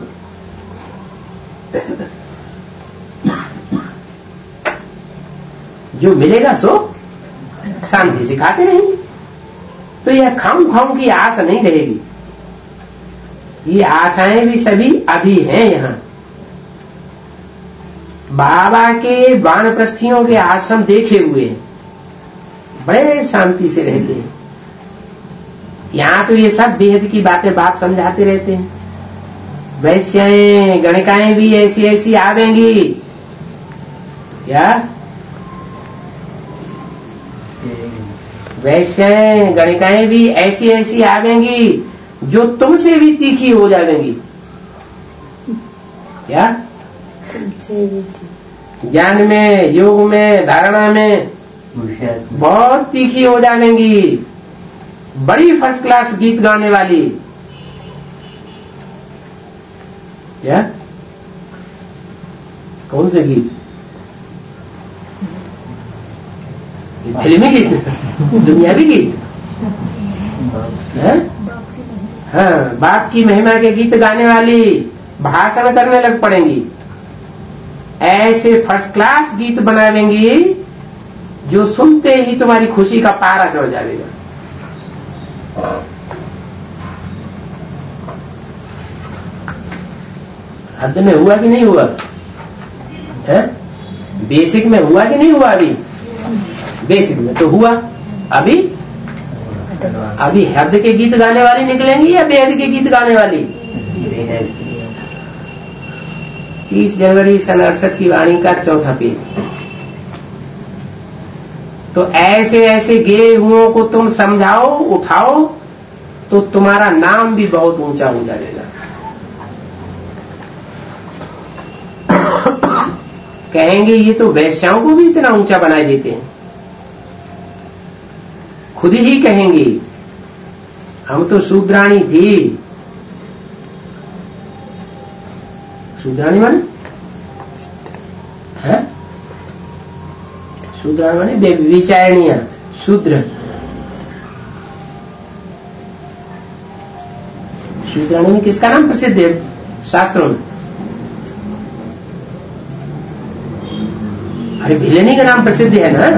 जो मिलेगा सो शांति से खाते रहेंगे। तो यह खाऊं खाऊं की आस नहीं रहेगी। ये आशाएं भी सभी अभी हैं। यहाँ बाबा के वानप्रस्थियों के आश्रम देखे हुए बड़े शांति से रहते हैं। यहाँ तो ये सब बेहद की बातें बाप समझाते रहते हैं। वैश्याएं गणिकाएं भी ऐसी ऐसी आवेंगी क्या? वैश्याएं गणिकाएं भी ऐसी ऐसी आवेंगी जो तुमसे भी तीखी हो जाएंगी क्या? तुमसे भी ज्ञान में, योग में, धारणा में बहुत तीखी हो जाएंगी। बड़ी फर्स्ट क्लास गीत गाने वाली क्या? कौन से गीत? फिल्मी गीत, दुनियावी गीत है? हाँ, बाप की महिमा के गीत गाने वाली भाषण करने लग पड़ेंगी। ऐसे फर्स्ट क्लास गीत बनावेंगी जो सुनते ही तुम्हारी खुशी का पारा चढ़ जाएगा। हद में हुआ कि नहीं हुआ है? बेसिक में हुआ कि नहीं हुआ? अभी बेसिक में तो हुआ। अभी अभी हद के गीत गाने वाली निकलेंगी या बेहद के गीत गाने वाली? तीस जनवरी सन अड़सठ की वाणी का चौथा पेज। तो ऐसे ऐसे गे हुओं को तुम समझाओ, उठाओ तो तुम्हारा नाम भी बहुत ऊंचा हो जाएगा। कहेंगे ये तो वैश्याओं को भी इतना ऊंचा बनाए देते हैं। खुद ही कहेंगे हम तो शूद्राणी थी। शूद्राणी माने है? शूद्राणी माने विचारणीय शूद्र। शूद्राणी में किसका नाम प्रसिद्ध है शास्त्रों में? अरे भिलनी का नाम प्रसिद्ध है ना।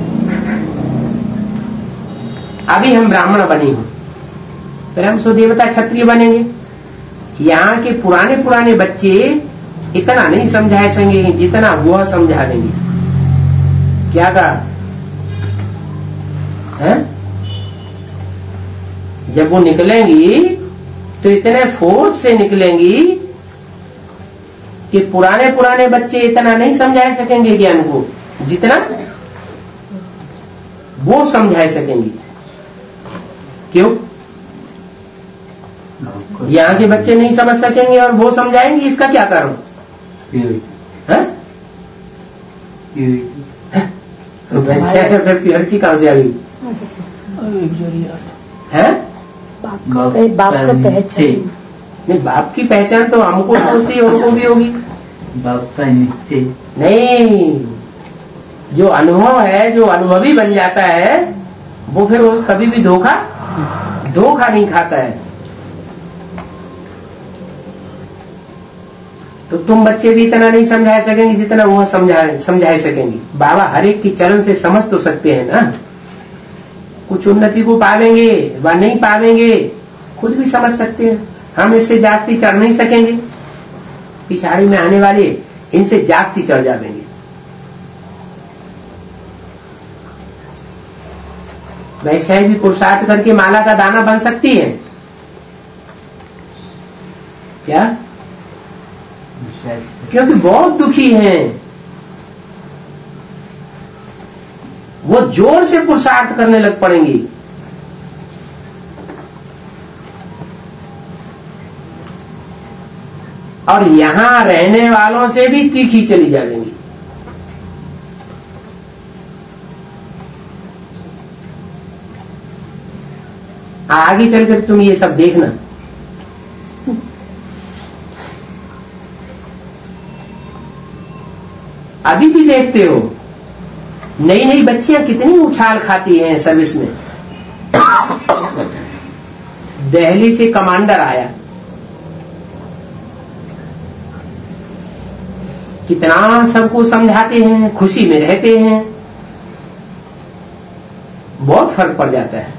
अभी हम ब्राह्मण बनी हूं, फिर हम सुदेवता क्षत्रिय बनेंगे। यहाँ के पुराने पुराने बच्चे इतना नहीं समझा सकेंगे जितना वह समझा देंगे। क्या कहा है? जब वो निकलेंगी तो इतने फोर्स से निकलेंगी कि पुराने पुराने बच्चे इतना नहीं समझा सकेंगे ज्ञान को जितना वो समझा सकेंगे। क्यों? यहाँ के बच्चे नहीं समझ सकेंगे और वो समझाएंगे, इसका क्या कारण है? वैसे प्योरिटी कहां से आ गई है? बाप का पहचान नहीं, बाप की पहचान तो हमको होती है, उनको भी होगी। बाप का निश्चय नहीं, जो अनुभव है, जो अनुभवी बन जाता है वो फिर वो कभी भी धोखा धोखा नहीं खाता है। तो तुम बच्चे भी इतना नहीं समझा सकेंगे जितना वो समझा समझा सकेंगे। बाबा हर एक की चरण से समझ तो सकते हैं ना। कुछ उन्नति को पावेंगे व नहीं पावेंगे खुद भी समझ सकते हैं। हम इससे जास्ती चढ़ नहीं सकेंगे। पिछाड़ी में आने वाले इनसे जास्ती चढ़ जाएंगे। वैश्याएं भी पुरुषार्थ करके माला का दाना बन सकती है क्या? क्योंकि बहुत दुखी हैं। वो जोर से पुरुषार्थ करने लग पड़ेंगी। और यहां रहने वालों से भी तीखी चली जाएंगी। आगे चलकर तुम ये सब देखना। अभी भी देखते हो नई नई बच्चियां कितनी उछाल खाती हैं सर्विस में। दिल्ली से कमांडर आया, कितना सबको समझाते हैं, खुशी में रहते हैं, बहुत फर्क पड़ जाता है।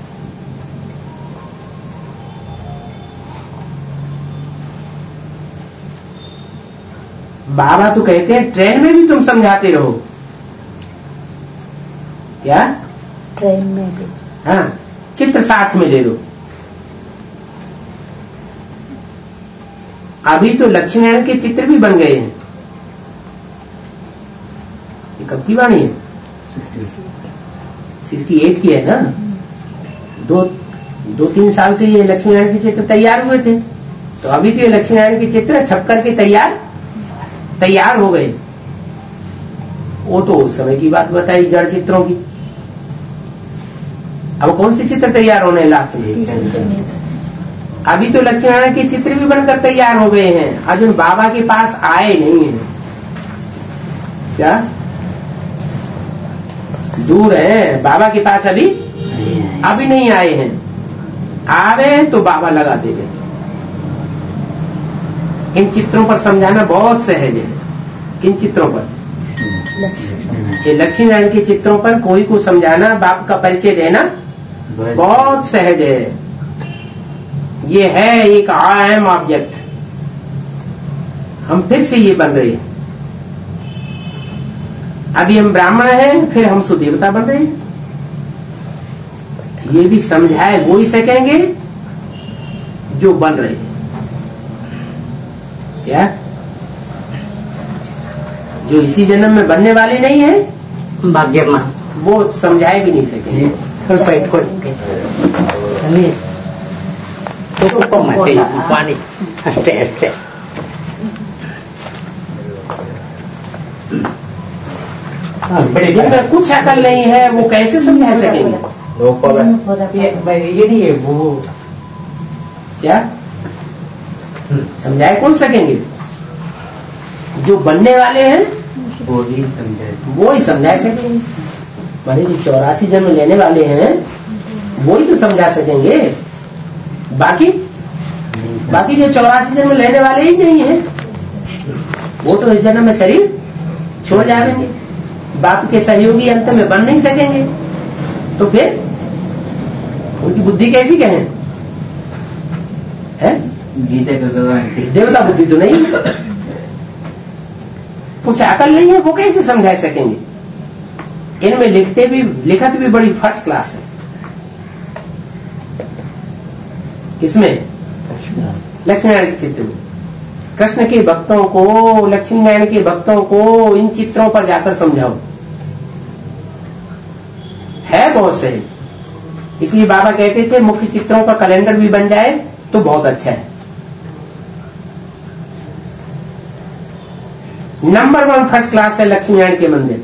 बाबा तो कहते हैं ट्रेन में भी तुम समझाते रहो। क्या? ट्रेन में भी। हाँ, चित्र साथ में ले लो। अभी तो लक्ष्मी नारायण के चित्र भी बन गए हैं। ये कब की वाणी है? सिक्सटी एट की है ना। दो दो तीन साल से ये लक्ष्मी नारायण के चित्र तैयार हुए थे, तो अभी तो ये लक्ष्मी नारायण के चित्र छप करके तैयार तैयार हो गए। वो तो उस समय की बात बताई, जड़ चित्रों की। अब कौन से चित्र तैयार होने हैं लास्ट में? अभी तो लक्ष्मी नारायण के चित्र भी बनकर तैयार हो गए हैं, अर्जुन बाबा के पास आए नहीं है। क्या? दूर है, बाबा के पास अभी अभी नहीं आए हैं। आवे तो बाबा लगा देंगे। इन चित्रों पर समझाना बहुत सहज है। किन चित्रों पर? ये लक्ष्मी नारायण के चित्रों पर कोई को समझाना, बाप का परिचय देना बहुत सहज है। ये है एक आई एम ऑब्जेक्ट। हम फिर से ये बन रहे हैं। अभी हम ब्राह्मण हैं, फिर हम सुदेवता बन रहे हैं। ये भी समझाए वो ही सकेंगे जो बन रहे हैं। क्या? जो इसी जन्म में बनने वाले नहीं है, ಭಾಗ್ಯಮ್ಮ वो समझाए भी नहीं सकेंगे। ಸ್ವಲ್ಪ ಇಟ್ಕೊಳ್ಳಿ ಅಲ್ಲಿ ತುಪ್ಪ ಮತ್ತೆ ಪಾನಿ ಅಷ್ಟೇ ಅಷ್ಟೇ. जिनमें कुछ अकल नहीं है वो कैसे समझा सकेंगे? ये ये नहीं है वो क्या समझाए कौन सकेंगे? जो बनने वाले हैं वो ही समझाए। वो ही समझा सकेंगे। माने जो चौरासी जन्म लेने वाले हैं वो ही तो समझा सकेंगे। बाकी बाकी जो चौरासी जन्म लेने वाले ही नहीं है वो तो इस जन्म में शरीर छोड़ जाएंगे। बाप के सहयोगी अंत में बन नहीं सकेंगे, तो फिर उनकी बुद्धि कैसी कहें? है गीता का भगवान देवता बुद्धि तो नहीं, कुछ अकल नहीं है, वो कैसे समझा सकेंगे? इनमें लिखते भी लिखत भी बड़ी फर्स्ट क्लास है। किसमें? लक्ष्मी नारायण के चित्र में। कृष्ण के भक्तों को, लक्ष्मी नारायण के भक्तों को इन चित्रों पर जाकर समझाओ। है बहुत सही। इसलिए बाबा कहते थे मुख्य चित्रों का कैलेंडर भी बन जाए तो बहुत अच्छा है। नंबर वन फर्स्ट क्लास है लक्ष्मी नारायण के मंदिर।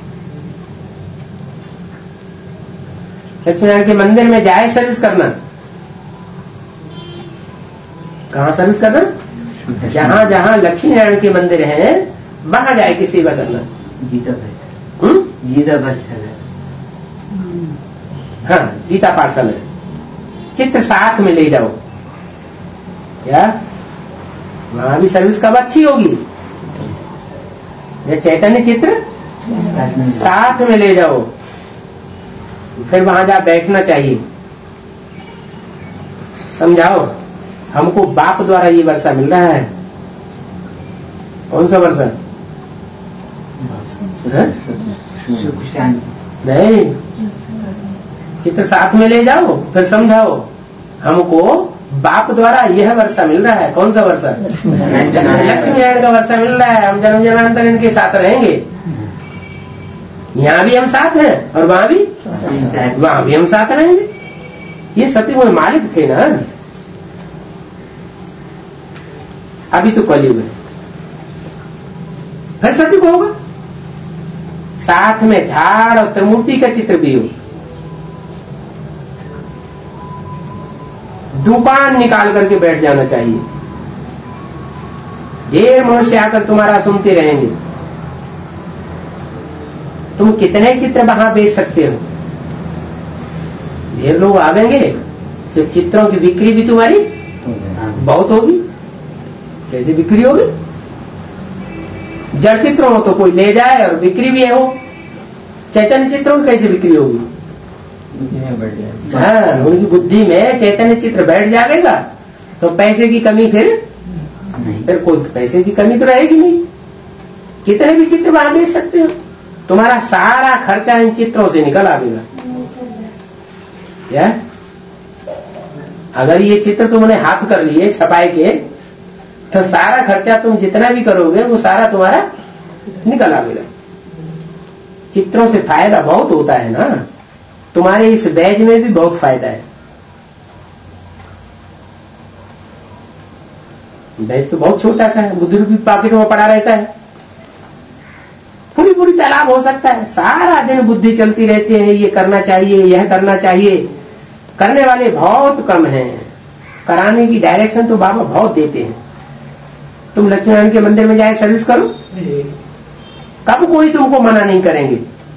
लक्ष्मी नारायण के मंदिर में जाए सर्विस करना। कहां सर्विस करना? जहां जहां लक्ष्मी नारायण के मंदिर हैं वहां जाए की सेवा करना। गीता भाई गीता भाषा है। हाँ, गीता पार्सल है। चित्र साथ में ले जाओ। क्या वहां भी सर्विस कब अच्छी होगी? चैतन्य चित्र साथ में ले जाओ, फिर वहां जा बैठना चाहिए। समझाओ हमको बाप द्वारा ये वर्षा मिल रहा है। कौन सा वर्षा? सुख शांति नहीं, चित्र साथ में ले जाओ, फिर समझाओ हमको बाप द्वारा यह वर्षा मिल रहा है। कौन सा वर्षा? लक्ष्मी नारायण का वर्षा मिल रहा है। हम जन्म जन्मांतर इनके साथ रहेंगे। यहाँ भी हम साथ हैं और वहां भी वहां भी हम साथ रहेंगे। ये सत्य मालिक थे ना। अभी तो कलयुग है। फिर सतयुग होगा। साथ में झाड़ और त्रिमूर्ति का चित्र भी हो। दुकान निकाल करके बैठ जाना चाहिए। ढेर मनुष्य आकर तुम्हारा सुनते रहेंगे। तुम कितने चित्र वहां बेच सकते हो? ढेर लोग आवेंगे, तो चित्रों की बिक्री भी तुम्हारी बहुत होगी। कैसे बिक्री होगी? जड़ चित्रों हो तो कोई ले जाए और बिक्री भी हो। चैतन्य चित्रों की कैसे बिक्री होगी? हाँ, उनकी बुद्धि में चैतन्य चित्र बैठ जाएगा तो पैसे की कमी फिर फिर कोई पैसे की कमी तो रहेगी नहीं। कितने भी चित्र वहां बेच सकते हो। तुम्हारा सारा खर्चा इन चित्रों से निकल आएगा। क्या? अगर ये चित्र तुमने हाथ कर लिए छपाई के, तो सारा खर्चा तुम जितना भी करोगे वो सारा तुम्हारा निकल आएगा। चित्रों से फायदा बहुत होता है ना। तुम्हारे इस बैज में भी बहुत फायदा है। बैज तो बहुत छोटा सा है, बुद्धि रूपी पॉकेट में पड़ा रहता है। पूरी पूरी तालाब हो सकता है। सारा दिन बुद्धि चलती रहती है, ये करना चाहिए, यह करना चाहिए। करने वाले बहुत कम हैं। कराने की डायरेक्शन तो बाबा बहुत देते हैं। तुम लक्ष्मीनारायण के मंदिर में जाए सर्विस करो, कब कोई तुमको मना नहीं करेंगे।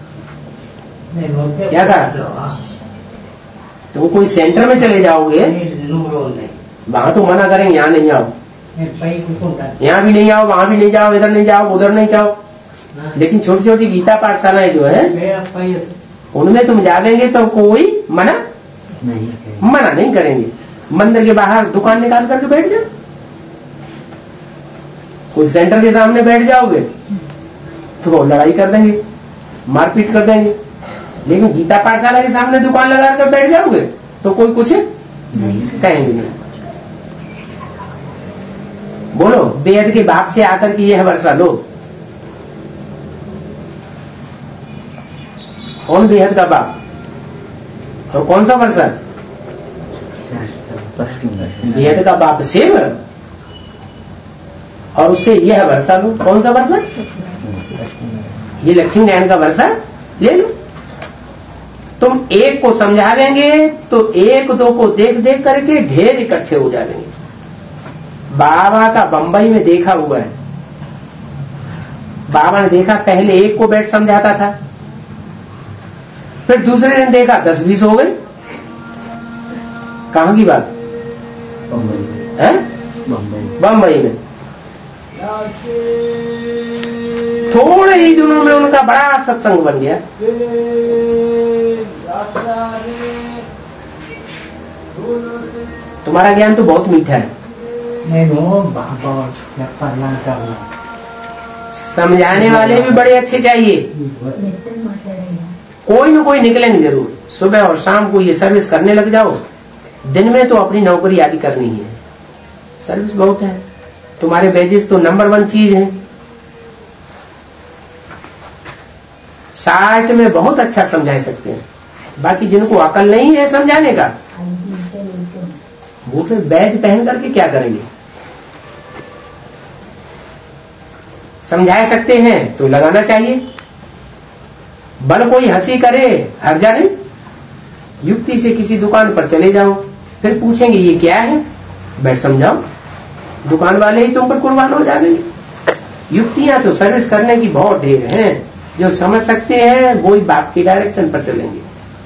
क्या कहा? तुम कोई सेंटर में चले जाओगे, वहां तो मना करेंगे, यहाँ नहीं आओ, यहाँ भी नहीं आओ, वहां भी नहीं जाओ, इधर नहीं जाओ, उधर नहीं जाओ। लेकिन छोटी छोटी गीता पाठशालाएं जो है उनमें तुम जावेंगे तो कोई मना नहीं मना नहीं करेंगे। मंदिर के बाहर दुकान निकाल करके बैठ जाओ। कोई सेंटर के सामने बैठ जाओगे तो वो लड़ाई कर देंगे, मारपीट कर देंगे। लेकिन गीता पाठशाला के सामने दुकान लगा कर बैठ जाओगे तो कोई कुछ नहीं कहेंगे नहीं। बोलो, बेहद के बाप से आकर के यह वर्षा लो। कौन बेहद का बाप? और कौन सा वर्षा? बेहद का बाप शिव, और उससे यह वर्षा लो। कौन सा वर्षा? ये लक्ष्मी नारायण का वर्षा ले लो। तुम एक को समझावेंगे तो एक दो को देख देख करके ढेर इकट्ठे हो जाएंगे। बाबा का बंबई में देखा हुआ है। बाबा ने देखा, पहले एक को बैठ समझाता था, फिर दूसरे दिन देखा दस बीस हो गए। कहां की बात है? बंबई में। थोड़े ही दिनों में उनका बड़ा सत्संग बन गया। तुम्हारा ज्ञान तो बहुत मीठा है। समझाने वाले भी बड़े अच्छे चाहिए। कोई न कोई निकलेंगे जरूर। सुबह और शाम को ये सर्विस करने लग जाओ। दिन में तो अपनी नौकरी आदि करनी ही है। सर्विस बहुत है। तुम्हारे बेजिस तो नंबर वन चीज है। साठ में बहुत अच्छा समझा सकते हैं। बाकी जिनको अकल नहीं है समझाने का, वो फिर बैज पहन करके क्या करेंगे? समझा सकते हैं तो लगाना चाहिए। बल कोई हंसी करे हर जाने। युक्ति से किसी दुकान पर चले जाओ, फिर पूछेंगे ये क्या है, बैठ समझाओ। दुकान वाले ही तुम पर कुर्बान हो जाएंगे। युक्तियां तो सर्विस करने की बहुत ढेर हैं। जो समझ सकते हैं वो ही बाप की डायरेक्शन पर चलेंगे।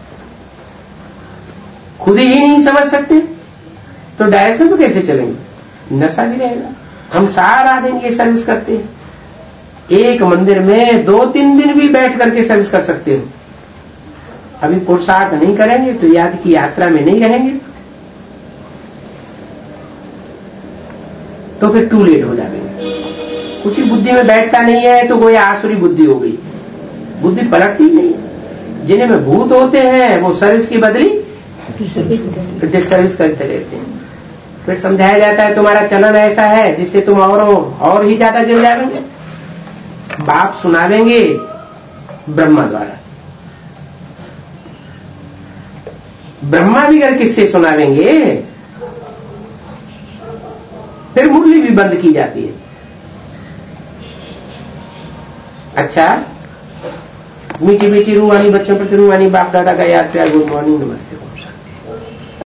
खुद ही नहीं समझ सकते तो डायरेक्शन पर कैसे चलेंगे? नशा भी रहेगा। हम सारा दिन ये सर्विस करते हैं। एक मंदिर में दो तीन दिन भी बैठ करके सर्विस कर सकते हो। अभी पुरुषार्थ नहीं करेंगे तो याद की यात्रा में नहीं रहेंगे तो फिर टू लेट हो जाएंगे। कुछ ही बुद्धि में बैठता नहीं है तो कोई आसुरी बुद्धि हो गई। बुद्धि पलटती नहीं। जिन्हें में भूत होते हैं वो सर्विस की बदली फिर सर्विस करते रहते हैं। फिर समझाया जाता है तुम्हारा चलन ऐसा है जिससे तुम और और ही ज्यादा गिर जाएंगे। बाप सुनावेंगे ब्रह्मा द्वारा। ब्रह्मा भी अगर किससे सुनावेंगे फिर मुरली भी बंद की जाती है। अच्छा, मीठी मीठी रूहानी बच्चों प्रति रूहानी बाप दादा का याद प्यार, गुड मॉर्निंग, नमस्ते।